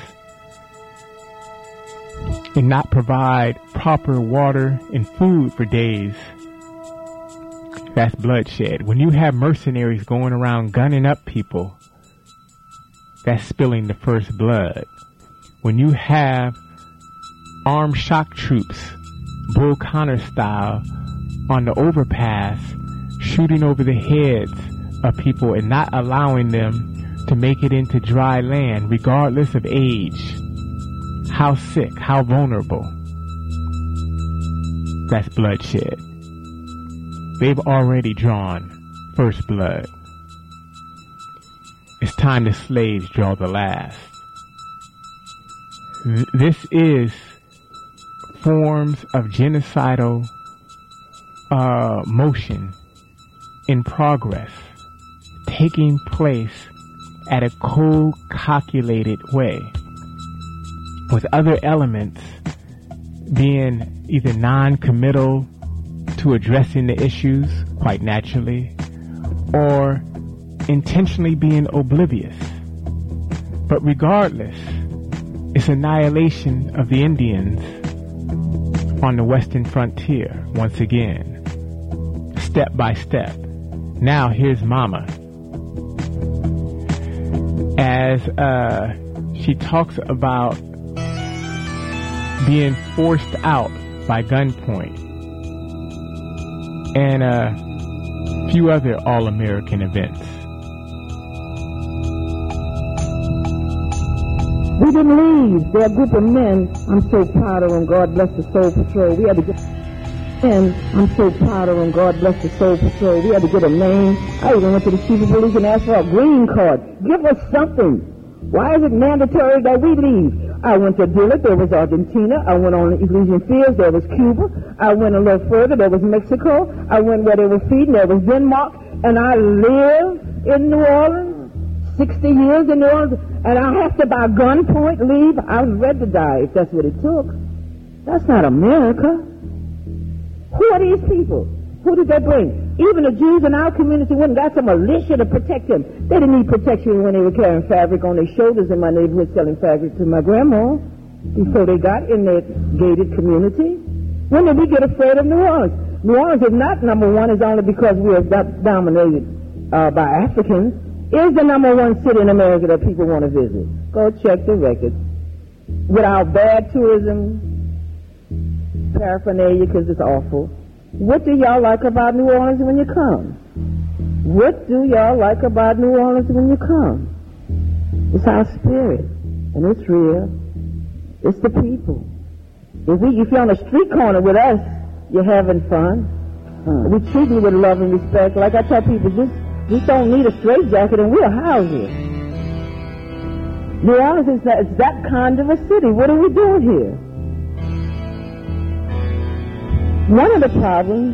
and not provide proper water and food for days, that's bloodshed. When you have mercenaries going around gunning up people, that's spilling the first blood. When you have armed shock troops, Bull Connor style, on the overpass, shooting over the heads of people and not allowing them to make it into dry land, regardless of age, how sick, how vulnerable, that's bloodshed. They've already drawn first blood. It's time the slaves draw the last. Th- this is forms of genocidal uh, motion in progress, taking place at a cold, calculated way, with other elements being either non-committal to addressing the issues, quite naturally, or intentionally being oblivious. But regardless, it's annihilation of the Indians on the western frontier once again, step by step. Now here's Mama, as uh, she talks about being forced out by gunpoint, and a few other all-American events. We didn't leave. They're a group of men. I'm so proud of them. God bless the Soul Patrol. We had to get men. I'm so proud of them. God bless the Soul Patrol. We had to get a name. I even went to the chief of police and asked for a green card. Give us something. Why is it mandatory that we leave? I went to Dillard, there was Argentina. I went on Elysian Fields, there was Cuba. I went a little further, there was Mexico. I went where they were feeding, there was Denmark. And I lived in New Orleans, sixty years in New Orleans, and I have to by gunpoint leave. I was ready to die if that's what it took. That's not America. Who are these people? Who did they bring? Even the Jews in our community went and got some militia to protect them. They didn't need protection when they were carrying fabric on their shoulders in my neighborhood selling fabric to my grandma before they got in their gated community. When did we get afraid of New Orleans? New Orleans is not number one, is only because we are dominated uh, by Africans. Is the number one city in America that people want to visit. Go check the records. With our bad tourism paraphernalia, because it's awful. What do y'all like about New Orleans when you come? What do y'all like about New Orleans when you come? It's our spirit, and it's real. It's the people. If, we, if you're on a street corner with us, you're having fun. Huh. We treat you with love and respect. Like I tell people, just, just don't need a straitjacket and we'll house you. New Orleans is that, it's that kind of a city. What are we doing here? One of the problems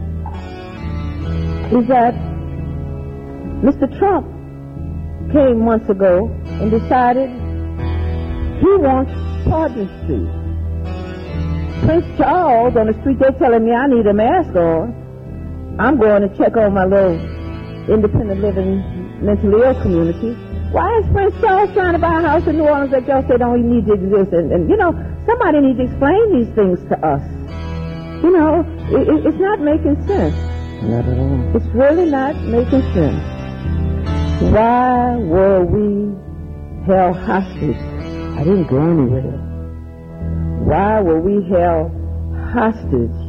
is that Mister Trump came months ago and decided he wants Pardon Street. Prince Charles on the street, they're telling me I need a mask on. I'm going to check on my little independent living mentally ill community. Why is Prince Charles trying to buy a house in New Orleans that y'all say don't even need to exist? And, and you know, somebody needs to explain these things to us. You know, it, it, it's not making sense. Not at all. It's really not making sense. Why were we held hostage? I didn't go anywhere. Why were we held hostage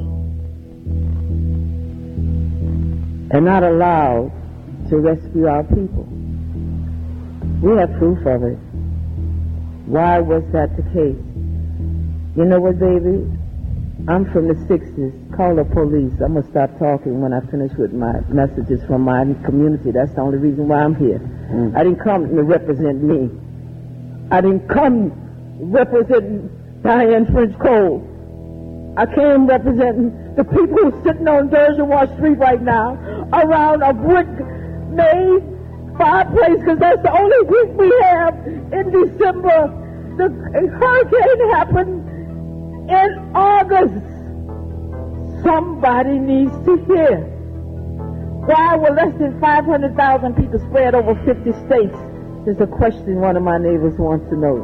and not allowed to rescue our people? We have proof of it. Why was that the case? You know what, baby? I'm from the sixties. Call the police. I'm going to stop talking when I finish with my messages from my community. That's the only reason why I'm here. Mm. I didn't come to represent me. I didn't come representing Diane French Cole. I came representing the people who are sitting on Dershowitz Street right now around a brick-made fireplace, because that's the only week we have in December. The hurricane happened in August. Somebody needs to hear. Why were less than five hundred thousand people spread over fifty states? Is a question one of my neighbors wants to know.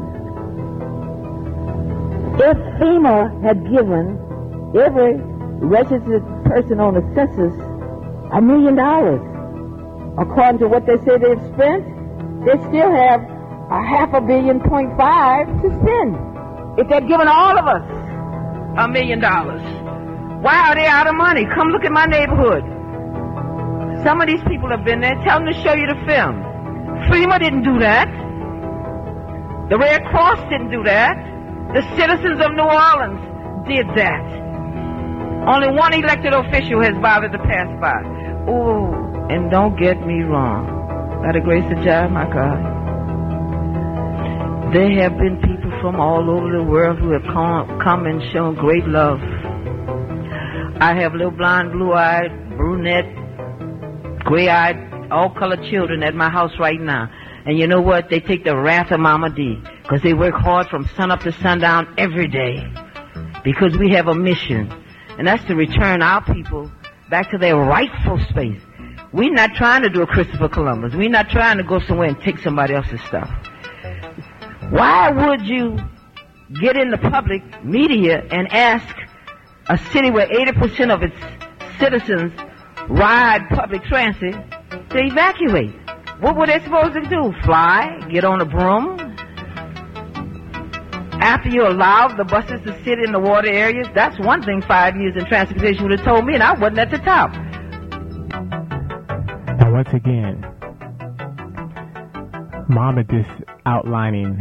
If FEMA had given every registered person on the census a million dollars, according to what they say they've spent, they still have a half a billion point five to spend. If they'd given all of us a million dollars, why are they out of money? Come look at my neighborhood. Some of these people have been there. Tell them to show you the film. FEMA didn't do that. The Red Cross didn't do that. The citizens of New Orleans did that. Only one elected official has bothered to pass by. Ooh, and don't get me wrong. By the grace of God, my God, there have been people from all over the world who have come, come and shown great love. I have little blonde, blue-eyed, brunette, gray-eyed, all-colored children at my house right now. And you know what? They take the wrath of Mama D, because they work hard from sun up to sundown every day. Because we have a mission, and that's to return our people back to their rightful space. We're not trying to do a Christopher Columbus. We're not trying to go somewhere and take somebody else's stuff. Why would you get in the public media and ask a city where eighty percent of its citizens ride public transit to evacuate? What were they supposed to do? Fly? Get on a broom? After you allowed the buses to sit in the water areas? That's one thing five years in transportation would have told me, and I wasn't at the top. Now, once again, Mama just outlining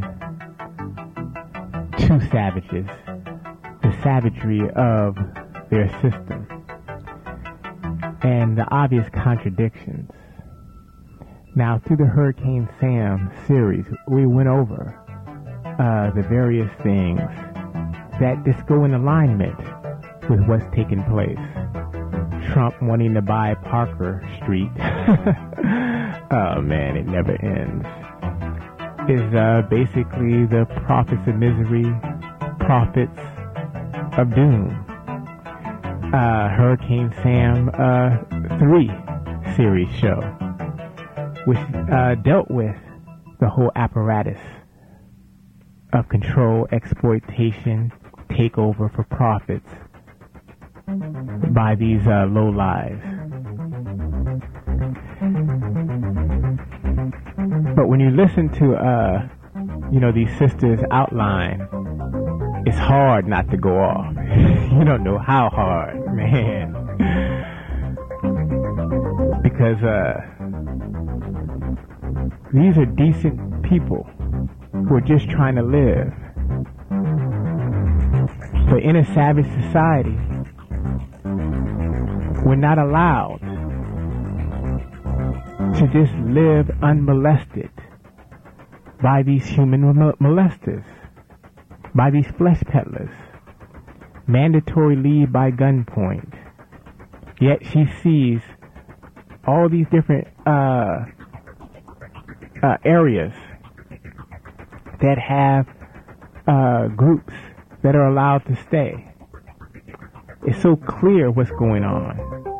two savages, the savagery of their system, and the obvious contradictions. Now, through the Hurricane Sam series, we went over uh, the various things that just go in alignment with what's taking place. Trump wanting to buy Parker Street. Oh, man, it never ends. Is uh, basically the prophets of misery, prophets of doom. Uh, Hurricane Sam uh, three series show, which uh, dealt with the whole apparatus of control, exploitation, takeover for profits by these uh, low lives. But when you listen to, uh, you know, these sisters outline, it's hard not to go off. You don't know how hard, man. Because uh, these are decent people who are just trying to live. But in a savage society, we're not allowed to just live unmolested by these human molesters, by these flesh peddlers. Mandatory leave by gunpoint. Yet she sees all these different uh, uh, areas that have uh, groups that are allowed to stay. It's so clear what's going on.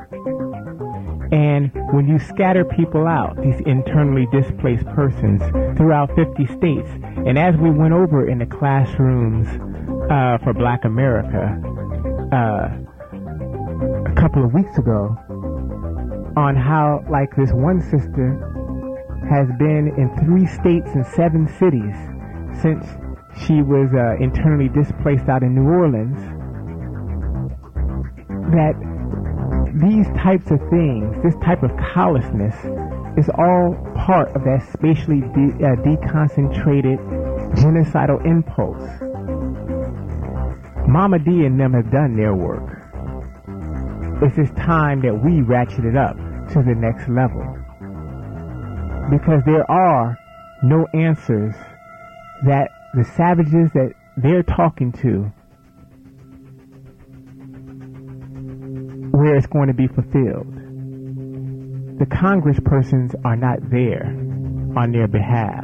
And when you scatter people out, these internally displaced persons throughout fifty states, and as we went over in the classrooms uh, for Black America uh, a couple of weeks ago, on how, like, this one sister has been in three states and seven cities since she was uh, internally displaced out in New Orleans, that these types of things, this type of callousness, is all part of that spatially de- uh, deconcentrated genocidal impulse Mama D and them have done their work. It's just time that we ratchet it up to the next level. Because there are no answers that the savages that they're talking to, where it's going to be fulfilled. The congresspersons are not there on their behalf.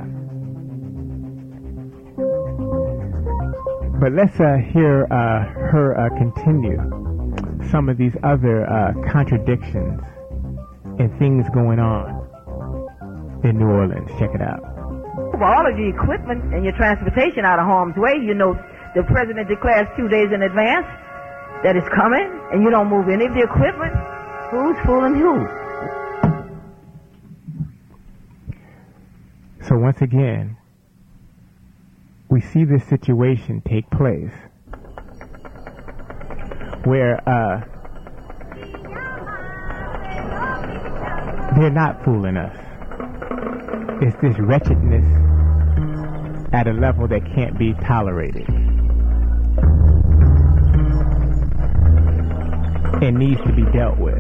But let's uh, hear uh, her uh, continue some of these other uh, contradictions and things going on in New Orleans. Check it out. For all of the equipment and your transportation out of harm's way, you know the president declares two days in advance that it's coming, and you don't move any of the equipment. Who's fooling who? So once again, we see this situation take place where uh, they're not fooling us. It's this wretchedness at a level that can't be tolerated. It needs to be dealt with.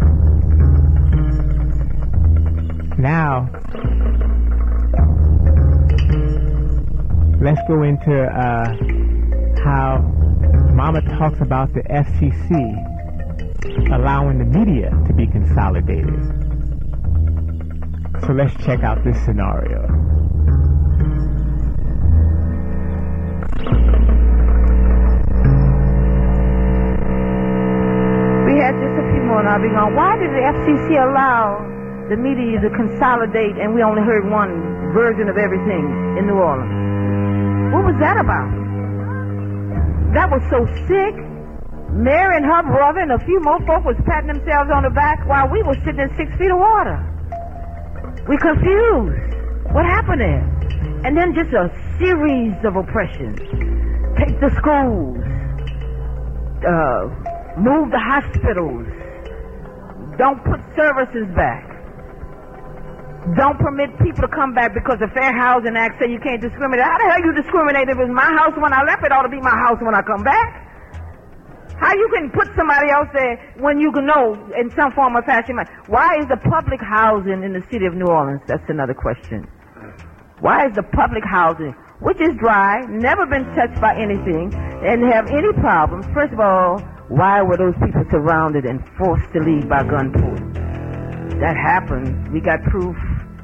Now, let's go into uh, how Mama talks about the F C C allowing the media to be consolidated. So let's check out this scenario. We had just a few more, and I'll be gone. Why did the F C C allow the media to consolidate and we only heard one version of everything in New Orleans? What was that about? That was so sick. Mary and her brother and a few more folk was patting themselves on the back while we were sitting in six feet of water. We confused. What happened there? And then just a series of oppressions. Take the schools. Uh, move the hospitals. Don't put services back. Don't permit people to come back because the Fair Housing Act say you can't discriminate. How the hell you discriminate if it's my house when I left? It ought to be my house when I come back. How you can put somebody else there when you can know in some form or fashion? Why is the public housing in the city of New Orleans? That's another question. Why is the public housing, which is dry, never been touched by anything, and have any problems? First of all, why were those people surrounded and forced to leave by gunpoint? That happened. We got proof.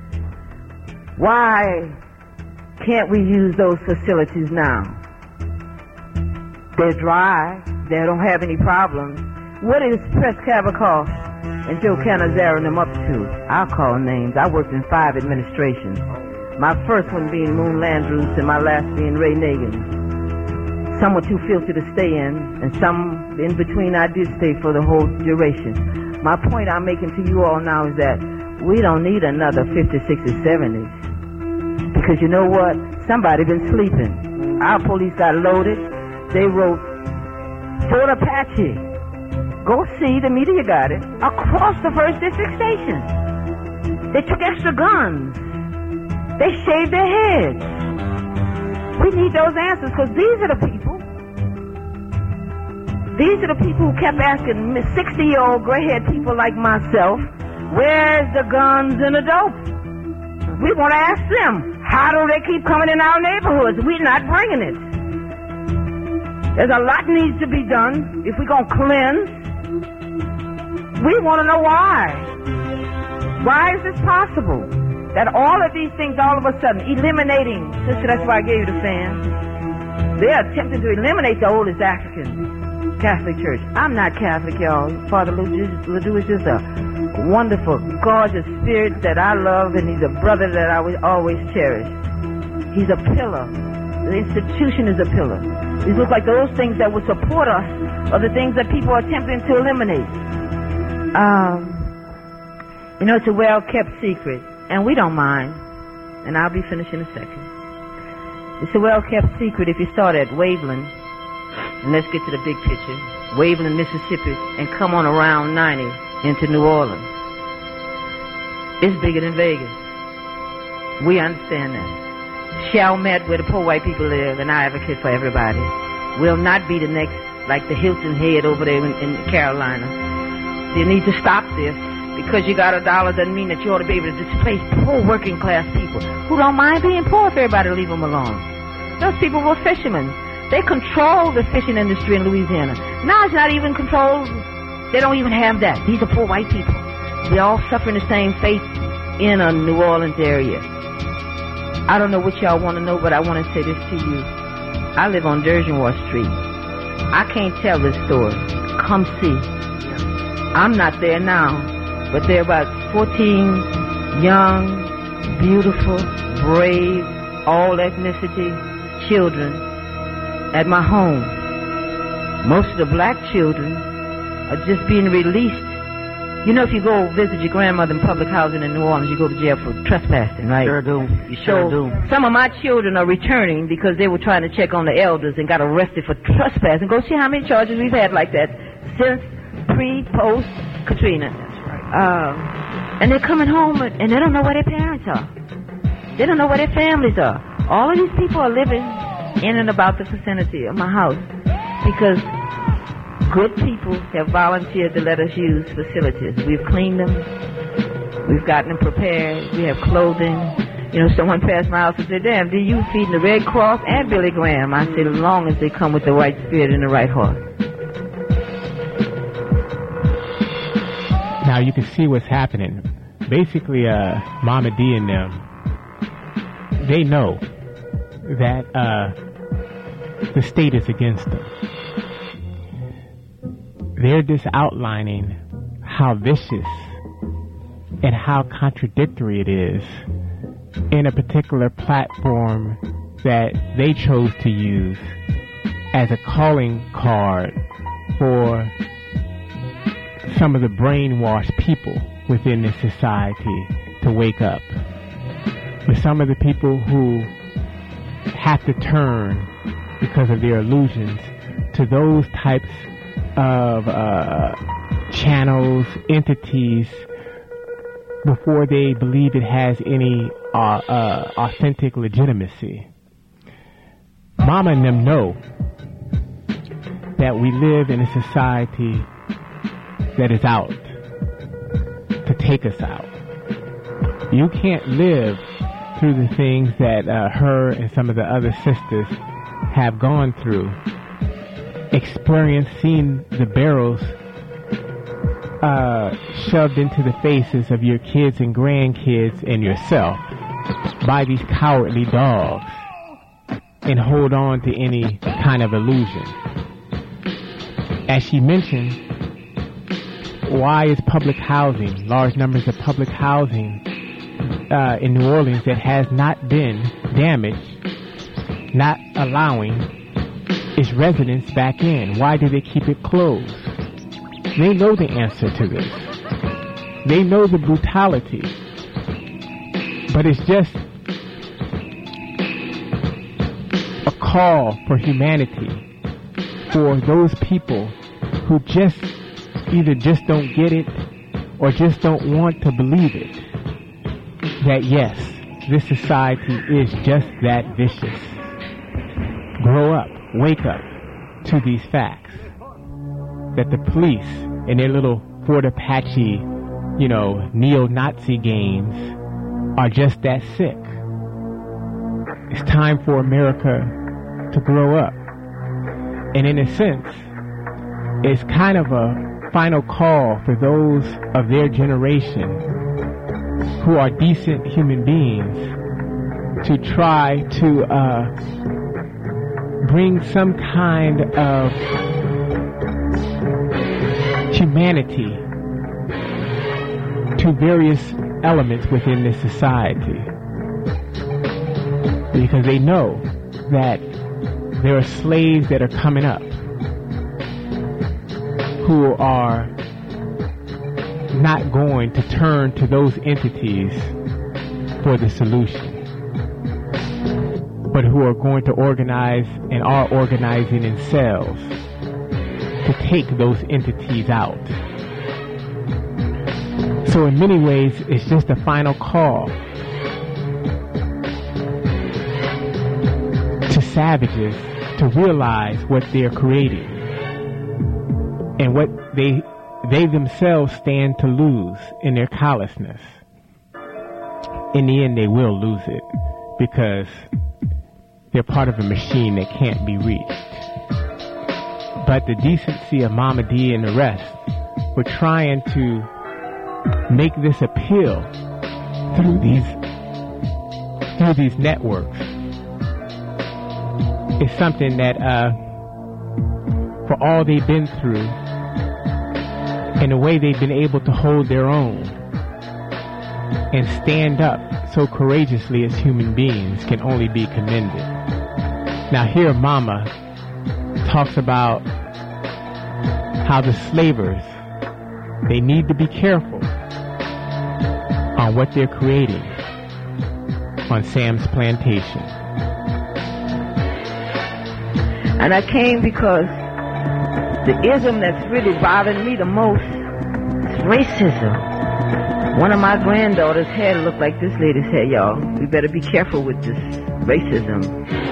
Why can't we use those facilities now? They're dry. They don't have any problems. What is Prescott cost and Joe Canizarin them up to? I'll call names. I worked in five administrations. My first one being Moon Landrews and my last being Ray Nagin. Some were too filthy to stay in, and some in between I did stay for the whole duration. My point I'm making to you all now is that we don't need another fifties, sixties, seventies. Because you know what? Somebody been sleeping. Our police got loaded. They wrote Fort Apache. Go see, the media got it, across the first district station. They took extra guns. They shaved their heads. We need those answers because these are the people. These are the people who kept asking sixty-year-old gray-haired people like myself, where's the guns and the dope? We want to ask them, how do they keep coming in our neighborhoods? We're not bringing it. There's a lot needs to be done if we're going to cleanse. We want to know why. Why is this possible? That all of these things all of a sudden eliminating, sister, that's why I gave you the fan. They're attempting to eliminate the oldest African Catholic Church. I'm not Catholic, y'all. Father Ledoux is just a wonderful, gorgeous spirit that I love, and he's a brother that I will always cherish. He's a pillar. The institution is a pillar. These look like those things that would support us are the things that people are attempting to eliminate. Um, you know, it's a well-kept secret, and we don't mind. And I'll be finished in a second. It's a well-kept secret if you start at Waveland, and let's get to the big picture. Waveland, Mississippi, and come on around ninety into New Orleans. It's bigger than Vegas. We understand that. Chalmette, where the poor white people live, and I advocate for everybody. will not be the next, like the Hilton Head over there in, in Carolina. They need to stop this. Because you got a dollar doesn't mean that you ought to be able to displace poor working class people who don't mind being poor if everybody leave them alone. Those people were fishermen. They control the fishing industry in Louisiana. Now it's not even controlled. They don't even have that. These are poor white people. We're all suffering the same fate in a New Orleans area. I don't know what y'all want to know, but I want to say this to you. I live on Dergenwar Street. I can't tell this story. Come see. I'm not there now. But there are about fourteen young, beautiful, brave, all ethnicity children at my home. Most of the black children are just being released. You know, if you go visit your grandmother in public housing in New Orleans, you go to jail for trespassing, right? Sure do. You sure so do. Some of my children are returning because they were trying to check on the elders and got arrested for trespassing. Go see how many charges we've had like that since pre, post Katrina. Um, and they're coming home and they don't know where their parents are. They don't know where their families are. All of these people are living in and about the vicinity of my house because good people have volunteered to let us use facilities. We've cleaned them. We've gotten them prepared. We have clothing. You know, someone passed my house and said, damn, do you feed the Red Cross and Billy Graham? I said, as long as they come with the right spirit and the right heart. Now you can see what's happening. Basically, uh, Mama D and them, they know that uh, the state is against them. They're just outlining how vicious and how contradictory it is in a particular platform that they chose to use as a calling card for some of the brainwashed people within this society to wake up. For some of the people who have to turn because of their illusions to those types of uh, channels, entities, before they believe it has any uh, uh, authentic legitimacy. Mama and them know that we live in a society that is out to take us out. You can't live through the things that uh, her and some of the other sisters have gone through, experiencing the barrels uh, shoved into the faces of your kids and grandkids and yourself by these cowardly dogs, and hold on to any kind of illusion. As she mentioned, why is public housing, large numbers of public housing uh, in New Orleans that has not been damaged, not allowing its residents back in? Why do they keep it closed? They know the answer to this. They know the brutality. But it's just a call for humanity, for those people who just either just don't get it or just don't want to believe it, that yes, this society is just that vicious. Grow up, wake up to these facts, that the police and their little Fort Apache, you know, neo-Nazi games are just that sick. It's time for America to grow up. And in a sense, it's kind of a final call for those of their generation who are decent human beings to try to uh, bring some kind of humanity to various elements within this society, because they know that there are slaves that are coming up who are not going to turn to those entities for the solution, but who are going to organize and are organizing themselves to take those entities out. So in many ways, it's just a final call to savages to realize what they're creating and what they they themselves stand to lose in their callousness. In the end, they will lose it because they're part of a machine that can't be reached. But the decency of Mama D and the rest were trying to make this appeal through these through these networks. It's something that, uh, for all they've been through, and the way they've been able to hold their own and stand up so courageously as human beings, can only be commended. Now here Mama talks about how the slavers, they need to be careful on what they're creating on Sam's plantation. And I came because the ism that's really bothering me the most is racism. One of my granddaughters' hair looked like this lady's hair, y'all. We better be careful with this racism.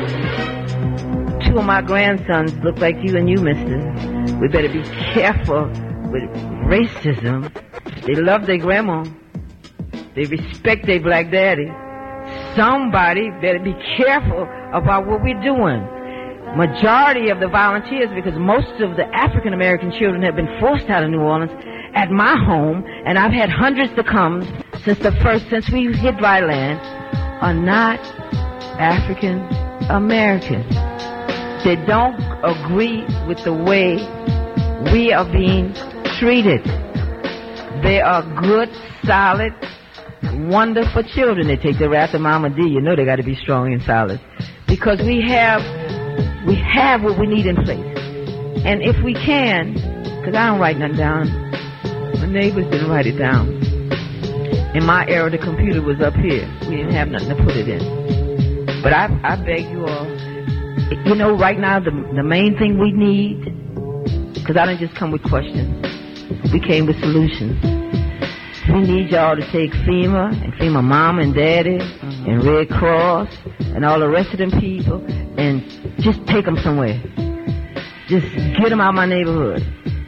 Two of my grandsons look like you and you, mister. We better be careful with racism. They love their grandma. They respect their black daddy. Somebody better be careful about what we're doing. Majority of the volunteers, because most of the African American children have been forced out of New Orleans, at my home, and I've had hundreds to come since the first, since we hit dry land, are not African American. They don't agree with the way we are being treated. They are good, solid, wonderful children. They take the wrath of Mama D. You know they got to be strong and solid, because we have we have what we need in place. And if we can, because I don't write nothing down, my neighbors didn't write it down. In my era, the computer was up here. We didn't have nothing to put it in. But I, I beg you all, you know, right now the the main thing we need, because I didn't just come with questions, we came with solutions. We need y'all to take FEMA and FEMA Mom and Daddy mm-hmm. and Red Cross and all the rest of them people and just take them somewhere. Just get them out of my neighborhood.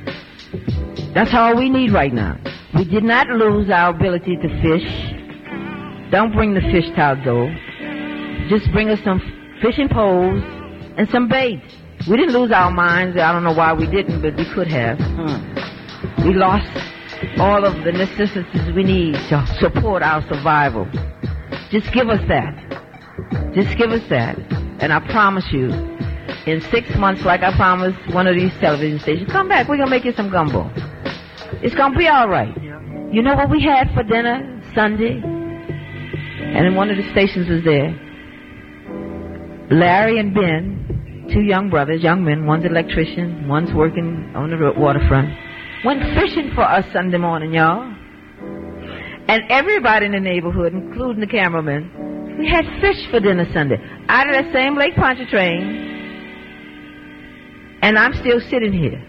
That's all we need right now. We did not lose our ability to fish. Don't bring the fish to our door. Just bring us some fishing poles and some bait. We didn't lose our minds. I don't know why we didn't, but we could have. Hmm. We lost all of the necessities we need to support our survival. Just give us that. Just give us that. And I promise you, in six months, like I promised one of these television stations, come back, we're going to make you some gumbo. It's going to be all right. You know what we had for dinner Sunday? And in one of the stations was there. Larry and Ben, two young brothers, young men, one's an electrician, one's working on the waterfront, went fishing for us Sunday morning, y'all. And everybody in the neighborhood, including the cameraman, we had fish for dinner Sunday. Out of that same Lake Pontchartrain. And I'm still sitting here.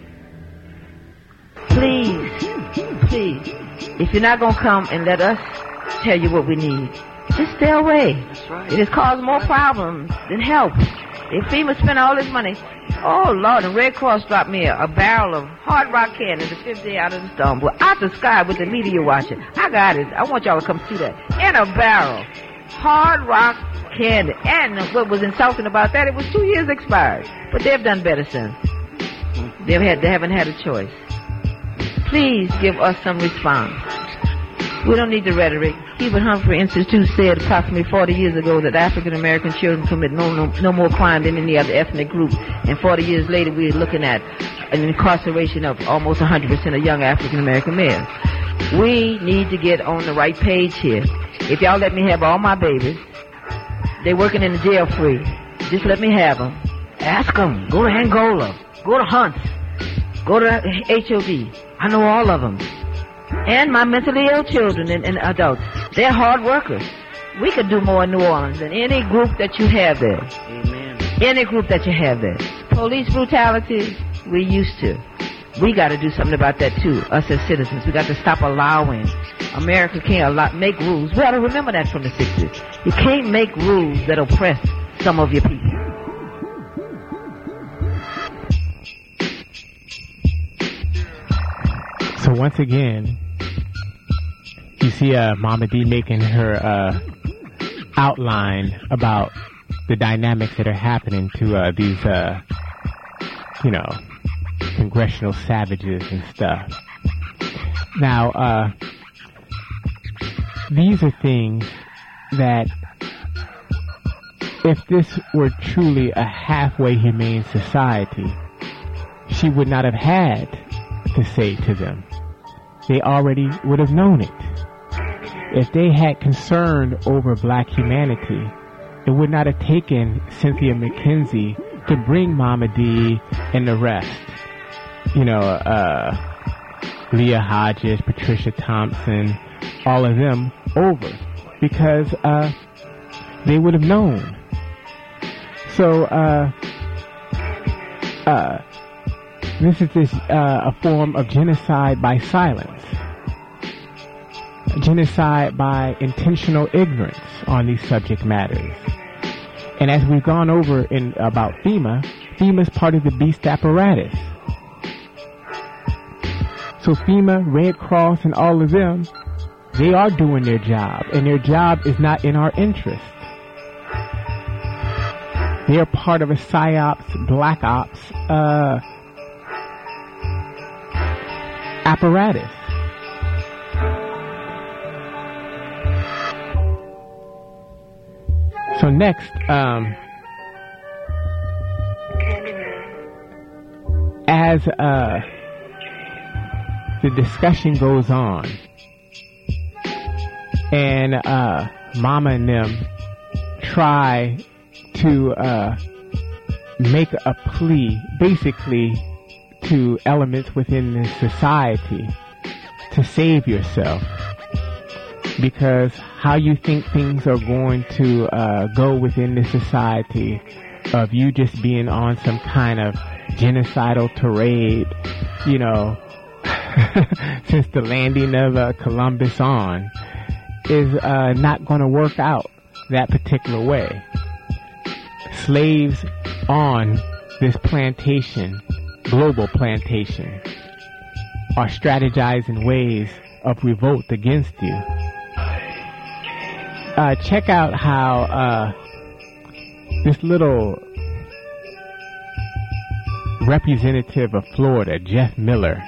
Please, please, if you're not going to come and let us tell you what we need, just stay away. That's right. It has caused more problems than help. If FEMA spent all this money, oh Lord, and Red Cross dropped me a, a barrel of Hard Rock candy the fifth day out of the storm. Well, out the sky with the meteor watching. I got it. I want y'all to come see that. In a barrel. Hard Rock candy. And what was insulting about that, it was two years expired. But they've done better since. They've had, they haven't had a choice. Please give us some response. We don't need the rhetoric. Hubert Humphrey Institute said approximately forty years ago that African American children commit no, no, no more crime than any other ethnic group. And forty years later, we're looking at an incarceration of almost one hundred percent of young African American males. We need to get on the right page here. If y'all let me have all my babies, they're working in the jail free. Just let me have them. Ask them. Go to Angola. Go to Hunts. Go to H O V. I know all of them. And my mentally ill children and, and adults. They're hard workers. We could do more in New Orleans than any group that you have there. Amen. Any group that you have there. Police brutality, we're used to. We got to do something about that too, us as citizens. We got to stop allowing. America can't allow, make rules. We ought to remember that from the sixties. You can't make rules that oppress some of your people. So once again, you see uh, Mama D making her uh, outline about the dynamics that are happening to uh, these, uh, you know, congressional savages and stuff. Now, uh, these are things that, if this were truly a halfway humane society, she would not have had to say to them. They already would have known it. If they had concern over black humanity, it would not have taken Cynthia McKenzie to bring Mama D and the rest. You know, uh, Leah Hodges, Patricia Thompson, all of them over. Because, uh, they would have known. So, uh, uh, this is this, uh, a form of genocide by silence. Genocide by intentional ignorance on these subject matters. And as we've gone over in about FEMA, FEMA is part of the BEAST apparatus. So FEMA, Red Cross, and all of them, they are doing their job, and their job is not in our interest. They are part of a PSYOPs, Black Ops, uh, apparatus. So next, um, as uh, the discussion goes on, and uh, Mama and them try to uh, make a plea, basically, to elements within this society to save yourself. Because how you think things are going to uh, go within this society of you just being on some kind of genocidal tirade, you know, since the landing of uh, Columbus on, is uh, not going to work out that particular way. Slaves on this plantation, global plantation, are strategizing ways of revolt against you. Uh, check out how uh, this little representative of Florida, Jeff Miller,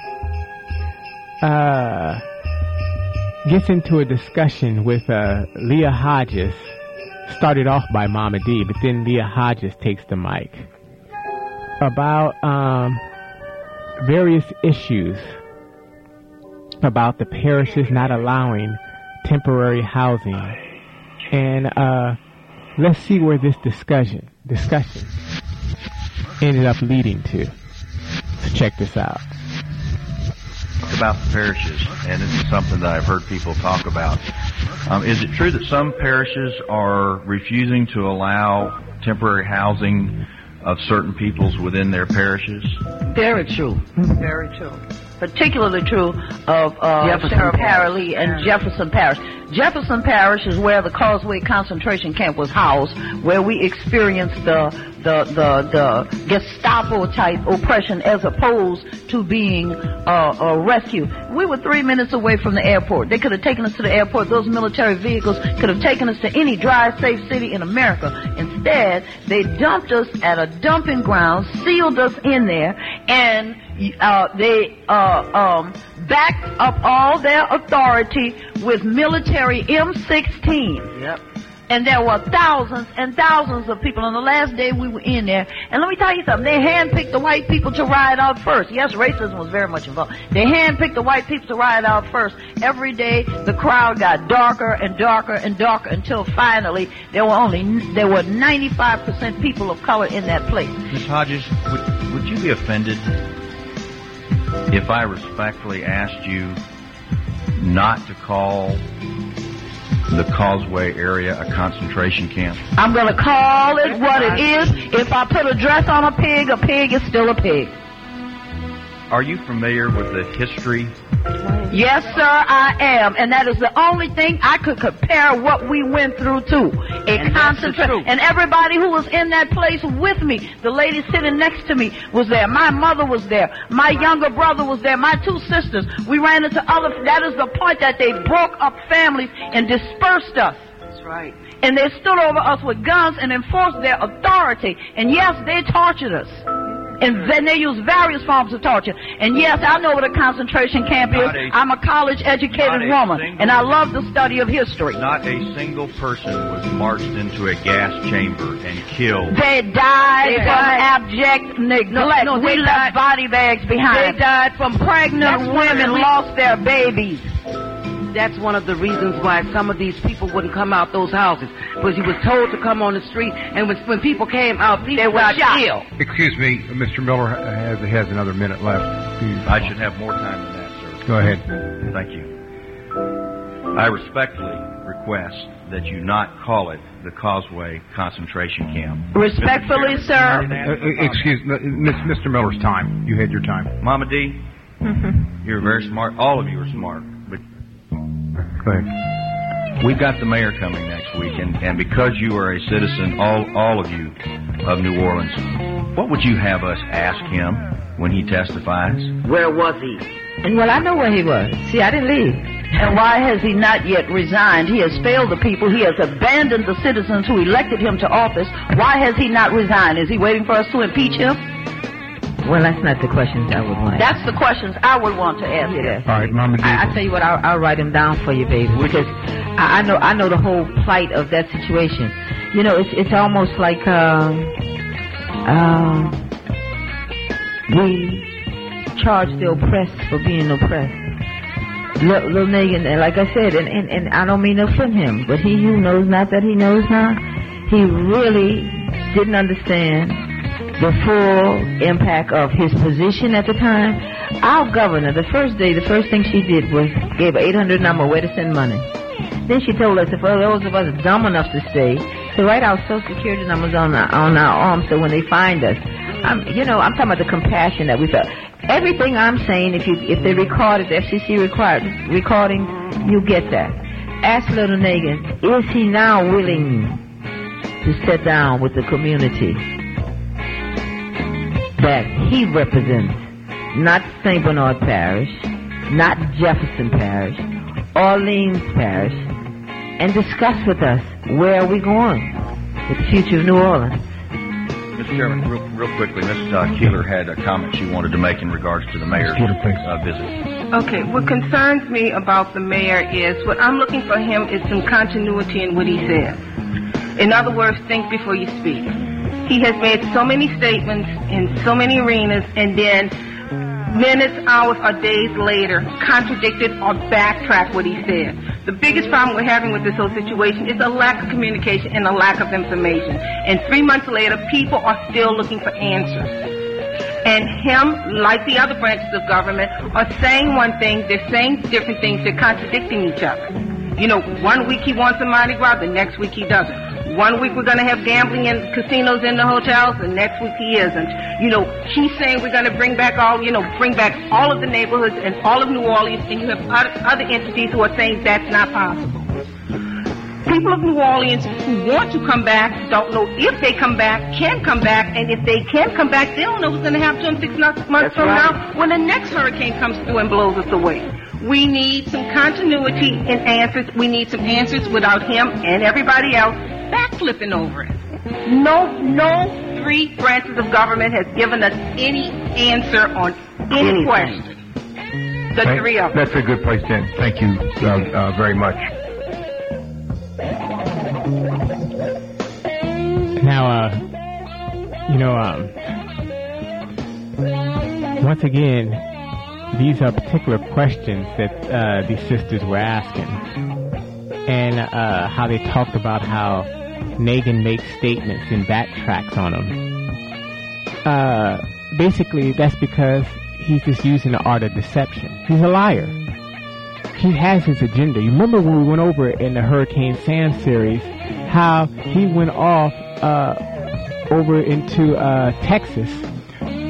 uh, gets into a discussion with uh, Leah Hodges. Started off by Mama D, but then Leah Hodges takes the mic about um, various issues about the parishes not allowing temporary housing. And uh, let's see where this discussion discussion ended up leading to. So check this out. About the parishes, and this is something that I've heard people talk about. Um, is it true that some parishes are refusing to allow temporary housing of certain peoples within their parishes? Very true. Very true. Particularly true of uh, Sarah Paralee and Jefferson Parish. Jefferson Parish is where the Causeway concentration camp was housed, where we experienced the the the, the Gestapo type oppression as opposed to being uh, a rescue. We were three minutes away from the airport. They could have taken us to the airport. Those military vehicles could have taken us to any dry, safe city in America. Instead, they dumped us at a dumping ground, sealed us in there, and Uh, they uh, um, backed up all their authority with military M sixteen. Yep. And there were thousands and thousands of people. On the last day we were in there, and let me tell you something, they handpicked the white people to ride out first. Yes, racism was very much involved. They handpicked the white people to ride out first. Every day the crowd got darker and darker and darker until finally there were only, there were ninety-five percent people of color in that place. Miz Hodges, would, would you be offended if I respectfully asked you not to call the Causeway area a concentration camp? I'm going to call it what it is. If I put a dress on a pig, a pig is still a pig. are you familiar with the history? Yes, sir, I am. And that is the only thing I could compare what we went through to. A concentration. And everybody who was in that place with me, the lady sitting next to me was there. My mother was there. My younger brother was there. My two sisters. We ran into other, that is the point that they broke up families and dispersed us. That's right. And they stood over us with guns and enforced their authority. And yes, they tortured us. And then they use various forms of torture. And yes, I know what a concentration camp is. A, I'm a college-educated woman, and I love the study of history. Not a single person was marched into a gas chamber and killed. They died they from died. abject neglect. No, no, we left body bags behind. They died from pregnant That's women lost their babies. That's one of the reasons why some of these people wouldn't come out those houses, because he was told to come on the street, and when, when people came out, people got killed. Excuse me, Mister Miller has has another minute left. I should have more time than that, sir. Go ahead. Thank you. I respectfully request that you not call it the Causeway concentration camp. Respectfully, sir. Uh, excuse me, Mister Miller's time. You had your time. Mama D, mm-hmm. You're very smart. All of you are smart. But go ahead. We've got the mayor coming next week, and, and because you are a citizen, all all of you, of New Orleans, what would you have us ask him when he testifies? Where was he? And well, I know where he was. See, I didn't leave. And why has he not yet resigned? He has failed the people. He has abandoned the citizens who elected him to office. Why has he not resigned? Is he waiting for us to impeach him? Well, that's not the questions I would want. That's the questions I would want to ask. Yeah. All right, Mama. I, I tell you what, I'll, I'll write them down for you, baby, because I, I know I know the whole plight of that situation. You know, it's it's almost like um, um, we charge the oppressed for being oppressed. Lil, Lil Nagin, and like I said, and, and, and I don't mean to offend him, but he who knows not that he knows not, he really didn't understand the full impact of his position at the time. Our governor, the first day, the first thing she did was gave an eight hundred number where to send money. Then she told us, if those of us dumb enough to stay, to write our social security numbers on our, on our arms so when they find us, I'm, you know, I'm talking about the compassion that we felt. Everything I'm saying, if you if they record it, the F C C required recording, you get that. Ask Little Nagin, is he now willing to sit down with the community that he represents, not Saint Bernard Parish, not Jefferson Parish, Orleans Parish, and discuss with us where are we going with the future of New Orleans? Mister Chairman, real, real quickly, Missus Uh, Keeler had a comment she wanted to make in regards to the mayor's uh, visit. Okay, what concerns me about the mayor is what I'm looking for him is some continuity in what he says. In other words, think before you speak. He has made so many statements in so many arenas, and then minutes, hours, or days later, contradicted or backtrack what he said. The biggest problem we're having with this whole situation is a lack of communication and a lack of information. And three months later, people are still looking for answers. And him, like the other branches of government, are saying one thing, they're saying different things, they're contradicting each other. You know, one week he wants a Mardi Gras, the next week he doesn't. One week we're going to have gambling and casinos in the hotels, the next week he isn't. You know, he's saying we're going to bring back all, you know, bring back all of the neighborhoods and all of New Orleans, and you have other, other entities who are saying that's not possible. People of New Orleans who want to come back don't know if they come back, can come back, and if they can come back, they don't know what's going to happen to them six months that's from right. now when the next hurricane comes through and blows us away. We need some continuity and answers. We need some answers without him and everybody else backflipping over it. No, no three branches of government has given us any answer on any Anything. question. The Thank, three of them. That's a good place to end. Thank you uh, uh, very much. Now, uh, you know, um, once again, these are particular questions that uh, these sisters were asking, and uh, how they talked about how Nagin makes statements and backtracks on them. Uh, basically, that's because he's just using the art of deception. He's a liar. He has his agenda. You remember when we went over in the Hurricane Sam series, how he went off uh, over into uh, Texas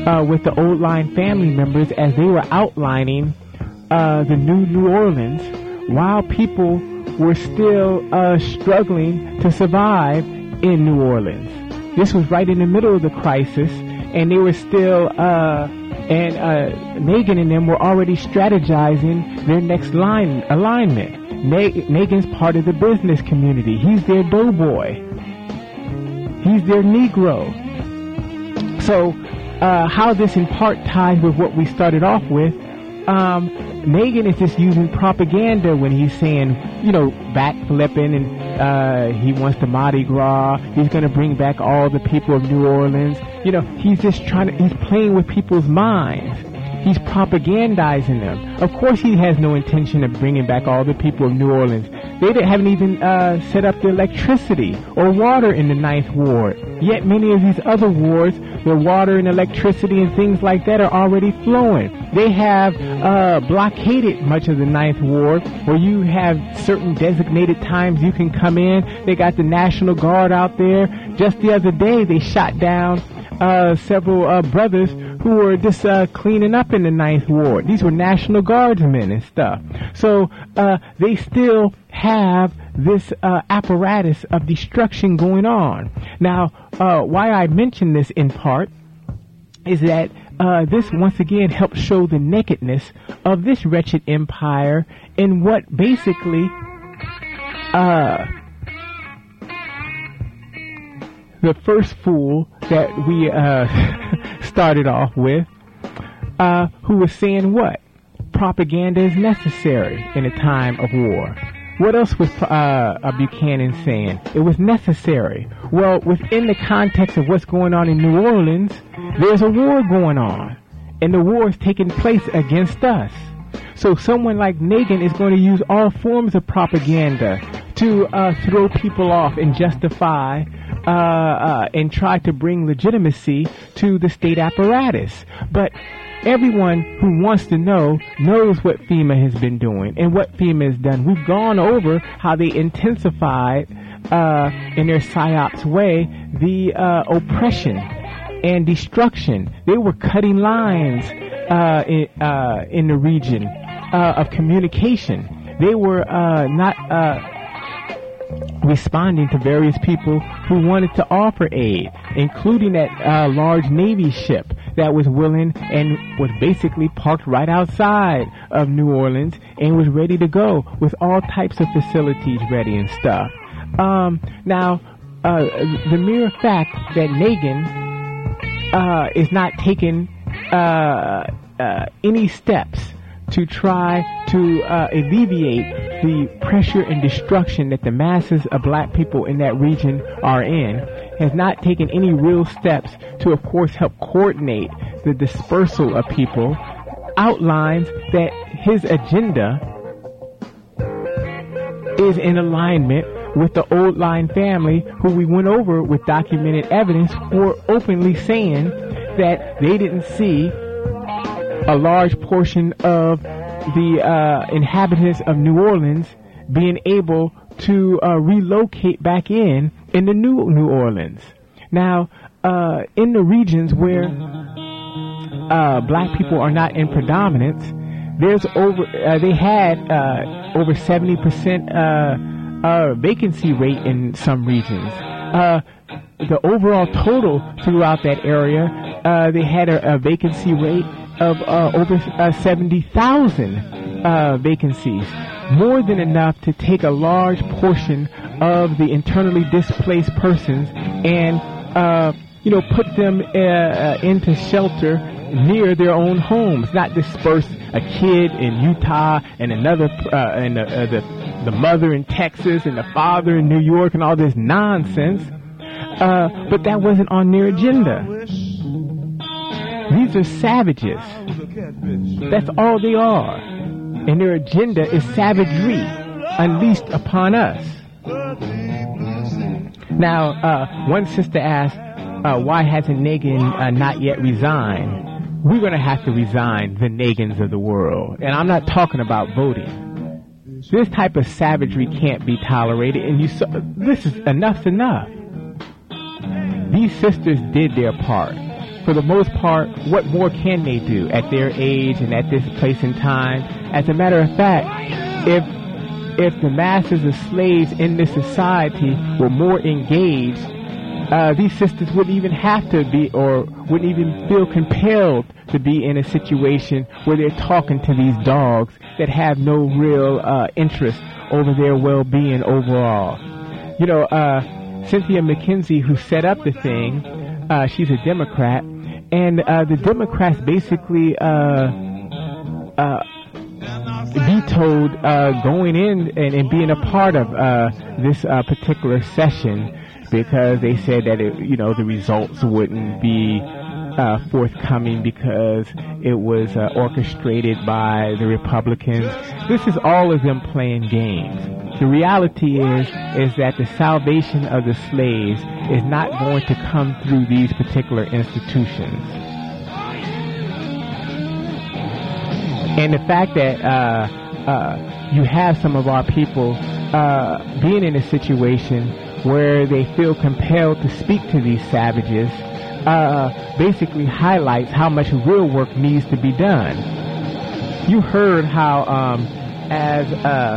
uh, with the Old Line family members as they were outlining uh, the new New Orleans, while people were still uh, struggling to survive in New Orleans. This was right in the middle of the crisis, and they were still, uh, and uh, Nagin and them were already strategizing their next line alignment. Na- Nagin's part of the business community. He's their doughboy. He's their Negro. So, uh, how this in part ties with what we started off with, um, Nagin is just using propaganda when he's saying, you know, backflipping and uh, he wants the Mardi Gras. He's going to bring back all the people of New Orleans. You know, he's just trying to, he's playing with people's minds. He's propagandizing them. Of course, he has no intention of bringing back all the people of New Orleans. They haven't even uh, set up the electricity or water in the Ninth Ward. Yet many of these other wards, the water and electricity and things like that are already flowing. They have uh, blockaded much of the Ninth Ward, where you have certain designated times you can come in. They got the National Guard out there. Just the other day, they shot down uh, several uh, brothers who were just uh, cleaning up in the Ninth Ward. These were National Guardsmen and stuff. So uh, they still have this uh, apparatus of destruction going on. Now, uh, why I mention this in part is that uh, this once again helps show the nakedness of this wretched empire and what basically uh, the first fool that we uh, started off with, uh, who was saying what? Propaganda is necessary in a time of war. What else was uh, Buchanan saying? It was necessary. Well, within the context of what's going on in New Orleans, there's a war going on, and the war is taking place against us. So someone like Nagin is going to use all forms of propaganda to uh, throw people off and justify uh, uh, and try to bring legitimacy to the state apparatus. But everyone who wants to know knows what FEMA has been doing and what FEMA has done. We've gone over how they intensified uh, in their PSYOPs way the uh, oppression and destruction. They were cutting lines uh, in, uh, in the region uh, of communication. They were uh, not uh, responding to various people who wanted to offer aid, including that uh, large Navy ship that was willing and was basically parked right outside of New Orleans and was ready to go with all types of facilities ready and stuff. Um, now, uh, the mere fact that Nagin uh, is not taking uh, uh, any steps to try to uh, alleviate the pressure and destruction that the masses of black people in that region are in, has not taken any real steps to, of course, help coordinate the dispersal of people, outlines that his agenda is in alignment with the Old Line family, who we went over with documented evidence, were openly saying that they didn't see a large portion of the uh, inhabitants of New Orleans being able to uh, relocate back in in the new New Orleans. Now, uh, in the regions where uh, black people are not in predominance, there's over uh, they had uh, over seventy percent uh, uh, vacancy rate in some regions. Uh, the overall total throughout that area, uh, they had a, a vacancy rate of uh, over uh, seventy thousand uh, vacancies, more than enough to take a large portion of the internally displaced persons and uh, you know put them uh, uh, into shelter near their own homes, not disperse a kid in Utah and another uh, and uh, uh, the the mother in Texas and the father in New York and all this nonsense. Uh, but that wasn't on their agenda. These are savages. That's all they are. And their agenda is savagery unleashed upon us. Now, uh, one sister asked, uh, why hasn't Nagin uh, not yet resigned? We're going to have to resign the Nagins of the world. And I'm not talking about voting. This type of savagery can't be tolerated. And you saw, this is enough's enough. These sisters did their part. for the most part, what more can they do at their age and at this place and time? As a matter of fact, if if the masses of slaves in this society were more engaged, uh, these sisters wouldn't even have to be, or wouldn't even feel compelled to be in a situation where they're talking to these dogs that have no real uh, interest over their well-being overall. You know, uh, Cynthia McKenzie, who set up the thing, uh, she's a Democrat, and uh, the Democrats basically uh, uh, vetoed uh, going in and, and being a part of uh, this uh, particular session because they said that it, you know, the results wouldn't be uh, forthcoming because it was uh, orchestrated by the Republicans. This is all of them playing games. The reality is, is that the salvation of the slaves is not going to come through these particular institutions. And the fact that uh, uh, you have some of our people uh, being in a situation where they feel compelled to speak to these savages uh, basically highlights how much real work needs to be done. You heard how um, as uh,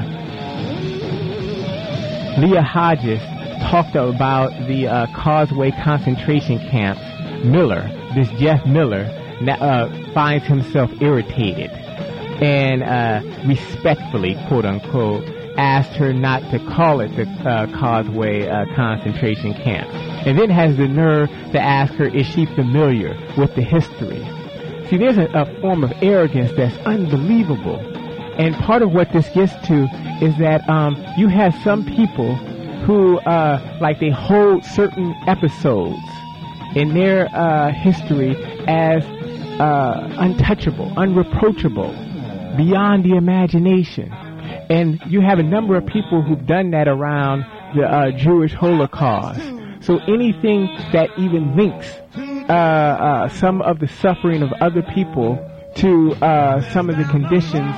Leah Hodges talked about the uh, Causeway concentration camps, Miller, this Jeff Miller, uh, finds himself irritated and uh, respectfully, quote unquote, asked her not to call it the uh, Causeway uh, concentration camp, and then has the nerve to ask her, is she familiar with the history? See, there's a, a form of arrogance that's unbelievable, and part of what this gets to is that um, you have some people who, uh, like, they hold certain episodes in their uh, history as uh, untouchable, unreproachable, beyond the imagination. And you have a number of people who've done that around the uh, Jewish Holocaust. So anything that even links uh, uh, some of the suffering of other people to uh, some of the conditions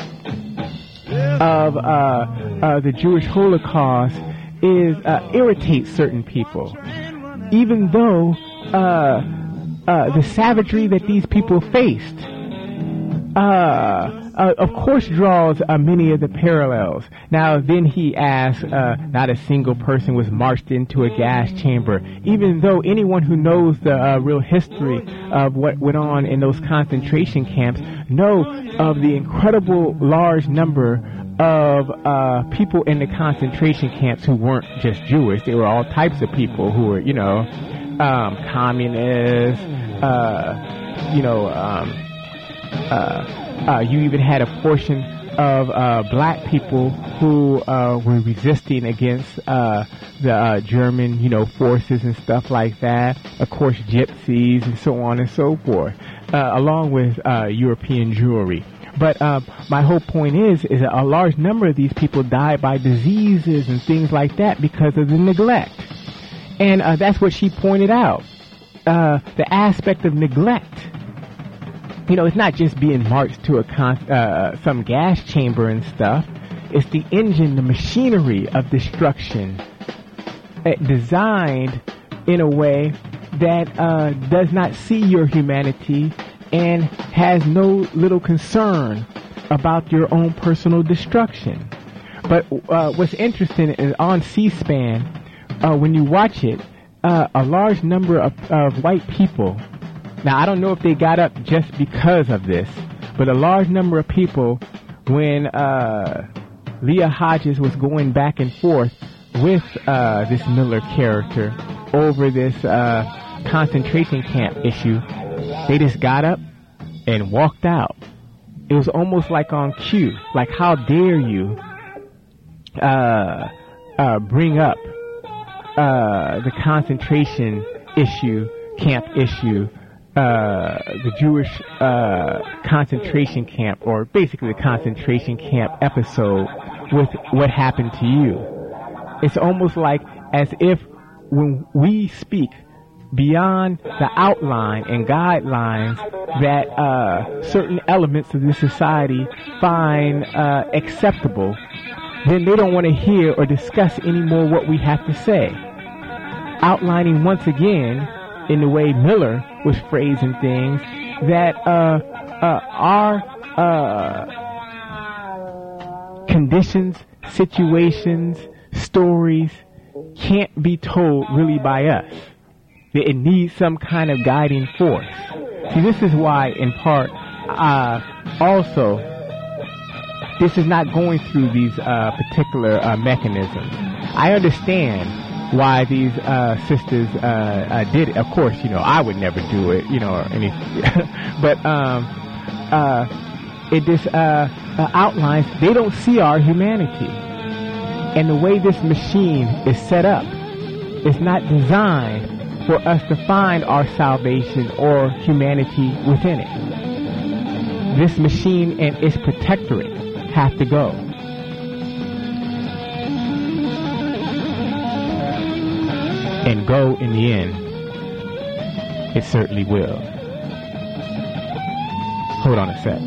of uh, uh, the Jewish Holocaust is uh, irritates certain people, even though uh, uh, the savagery that these people faced uh, uh, of course draws uh, many of the parallels. Now then he asks, uh, not a single person was marched into a gas chamber, even though anyone who knows the uh, real history of what went on in those concentration camps know of the incredible large number of uh, people in the concentration camps who weren't just Jewish. They were all types of people who were, you know, um, communists, uh, you know, um, uh, uh, you even had a portion of uh, black people who uh, were resisting against uh, the uh, German, you know, forces and stuff like that. Of course, gypsies and so on and so forth, uh, along with uh, European Jewry. But uh, my whole point is, is that a large number of these people died by diseases and things like that because of the neglect. And uh, that's what she pointed out. Uh, the aspect of neglect. You know, it's not just being marched to a con- uh, some gas chamber and stuff. It's the engine, the machinery of destruction uh, designed in a way that uh, does not see your humanity and has no little concern about your own personal destruction. But uh, what's interesting is on C-SPAN, uh, when you watch it, uh, a large number of, of white people, now I don't know if they got up just because of this, but a large number of people, when uh, Leah Hodges was going back and forth with uh, this Miller character over this uh, concentration camp issue, they just got up and walked out. It was almost like on cue. Like, how dare you uh, uh, bring up uh, the concentration issue, camp issue, uh, the Jewish uh, concentration camp, or basically the concentration camp episode with what happened to you. It's almost like as if when we speak beyond the outline and guidelines that uh, certain elements of this society find uh, acceptable, then they don't want to hear or discuss anymore what we have to say. Outlining once again in the way Miller was phrasing things, that uh, uh, our uh, conditions, situations, stories can't be told really by us. It needs some kind of guiding force. See, this is why, in part, uh, also, this is not going through these uh, particular uh, mechanisms. I understand why these uh, sisters uh, uh, did it. Of course, you know, I would never do it, you know, or anything. But um, uh, it just uh, uh, outlines they don't see our humanity. And the way this machine is set up is not designed for us to find our salvation or humanity within it. This machine and its protectorate have to go. And go in the end, it certainly will. Hold on a sec.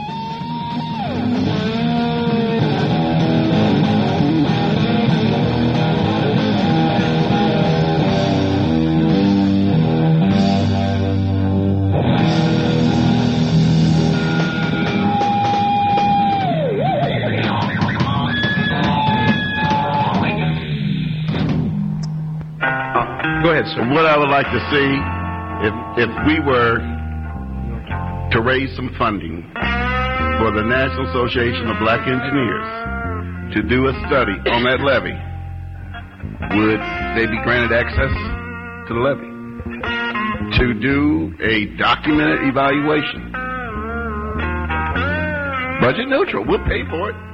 What I would like to see, if if we were to raise some funding for the National Association of Black Engineers to do a study on that levee, would they be granted access to the levee? To do a documented evaluation. Budget neutral, we'll pay for it.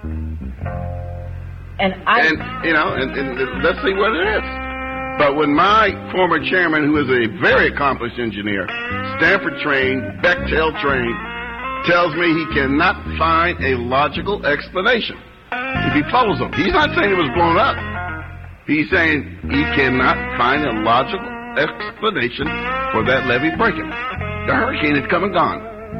And I... And, you know, and, and let's see what it is. But when my former chairman, who is a very accomplished engineer, Stanford trained, Bechtel trained, tells me he cannot find a logical explanation if he follows them. He's not saying it was blown up. He's saying he cannot find a logical explanation for that levee breaking. The hurricane had come and gone.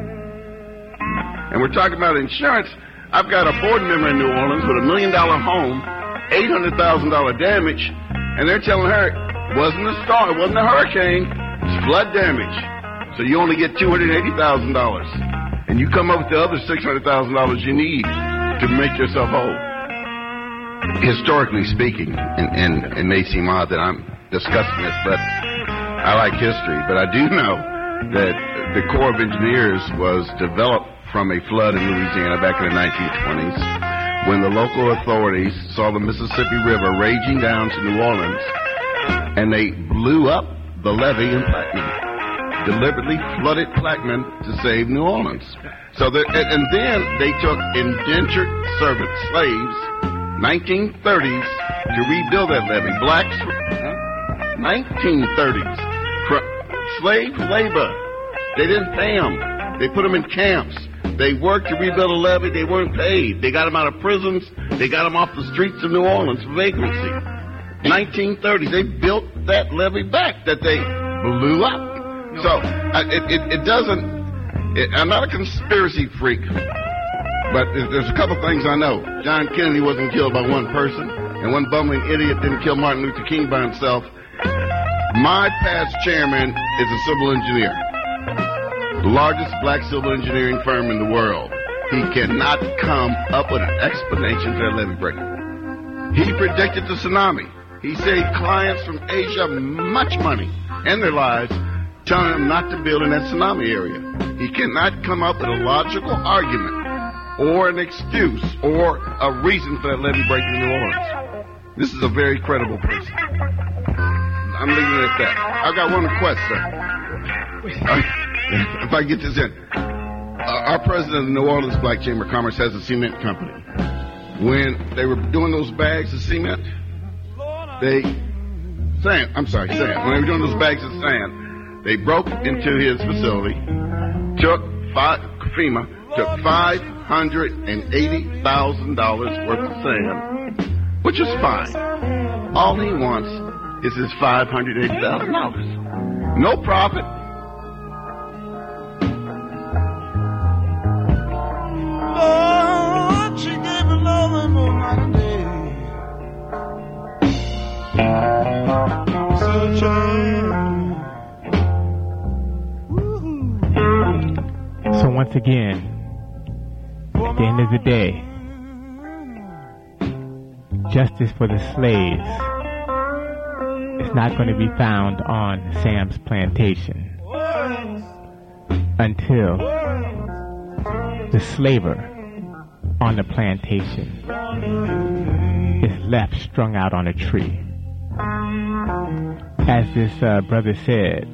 And we're talking about insurance. I've got a board member in New Orleans with a million dollar home, eight hundred thousand dollars damage, and they're telling her, it wasn't a storm, it wasn't a hurricane, it's flood damage. So you only get two hundred eighty thousand dollars. And you come up with the other six hundred thousand dollars you need to make yourself whole. Historically speaking, and, and it may seem odd that I'm discussing this, but I like history, but I do know that the Corps of Engineers was developed from a flood in Louisiana back in the nineteen twenties. When the local authorities saw the Mississippi River raging down to New Orleans, and they blew up the levee in Plaquemine, deliberately flooded Plaquemine to save New Orleans. So that, and, and then they took indentured servant slaves, nineteen thirties, to rebuild that levee. Blacks, nineteen thirties, slave labor. They didn't pay them. They put them in camps. They worked to rebuild a levee. They weren't paid. They got them out of prisons. They got them off the streets of New Orleans for vagrancy. nineteen thirties, they built that levee back that they blew up. So uh, it, it, it doesn't. It, I'm not a conspiracy freak, but there's a couple things I know. John Kennedy wasn't killed by one person, and one bumbling idiot didn't kill Martin Luther King by himself. My past chairman is a civil engineer. The largest black civil engineering firm in the world. He cannot come up with an explanation for that levee breaking. He predicted the tsunami. He saved clients from Asia much money and their lives, telling them not to build in that tsunami area. He cannot come up with a logical argument or an excuse or a reason for that levee breaking in New Orleans. This is a very credible person. I'm leaving it at that. I've got one request, sir. Uh, If I get this in, uh, our president of the New Orleans Black Chamber of Commerce has a cement company. When they were doing those bags of cement, they, sand, I'm sorry, sand. When they were doing those bags of sand, they broke into his facility, took five, FEMA, took five hundred eighty thousand dollars worth of sand, which is fine. All he wants is his five hundred eighty thousand dollars. No profit. Lord, she gave me love and no night and day. Such a once again, at the end of the day, justice for the slaves is not going to be found on Sam's plantation until the slaver on the plantation is left strung out on a tree. As this uh, brother said,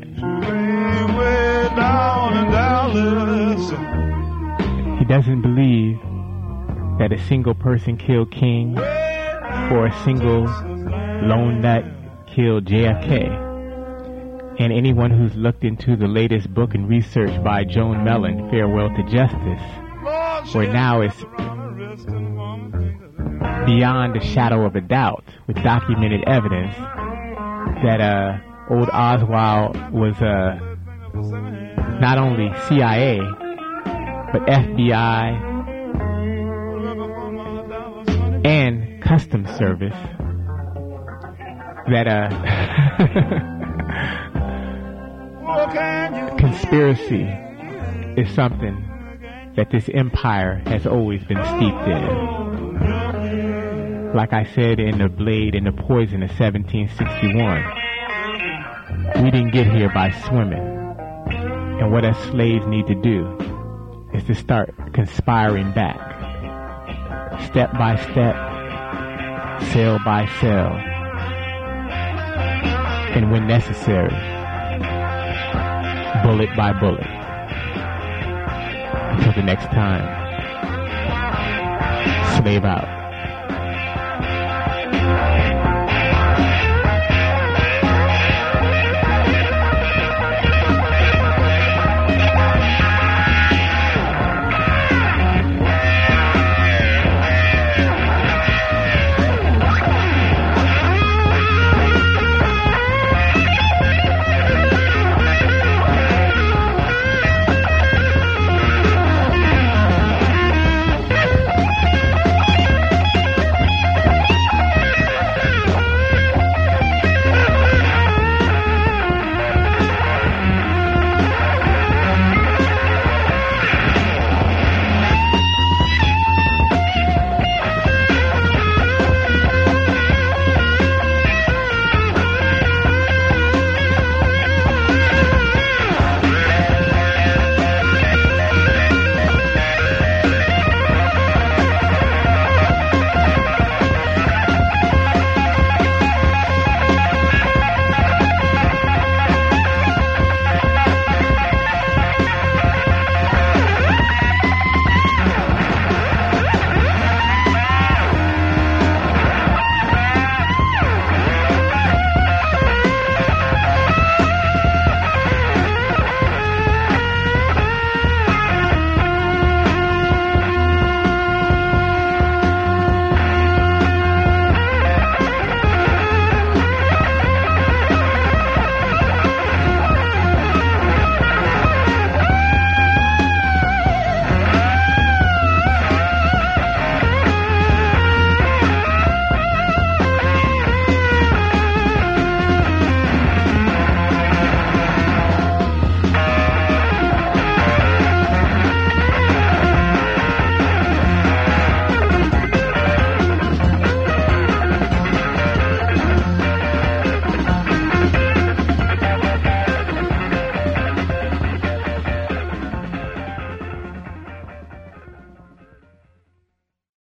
he doesn't believe that a single person killed King or a single lone nut killed J F K. And anyone who's looked into the latest book and research by Joan Mellon, Farewell to Justice, where now it's beyond a shadow of a doubt with documented evidence that uh, old Oswald was uh, not only C I A, but F B I and Customs Service, that uh, conspiracy is something that this empire has always been steeped in. Like I said in The Blade and the Poison of seventeen sixty-one, we didn't get here by swimming. And what us slaves need to do is to start conspiring back, step by step, cell by cell, and when necessary, bullet by bullet. Until the next time, slave out.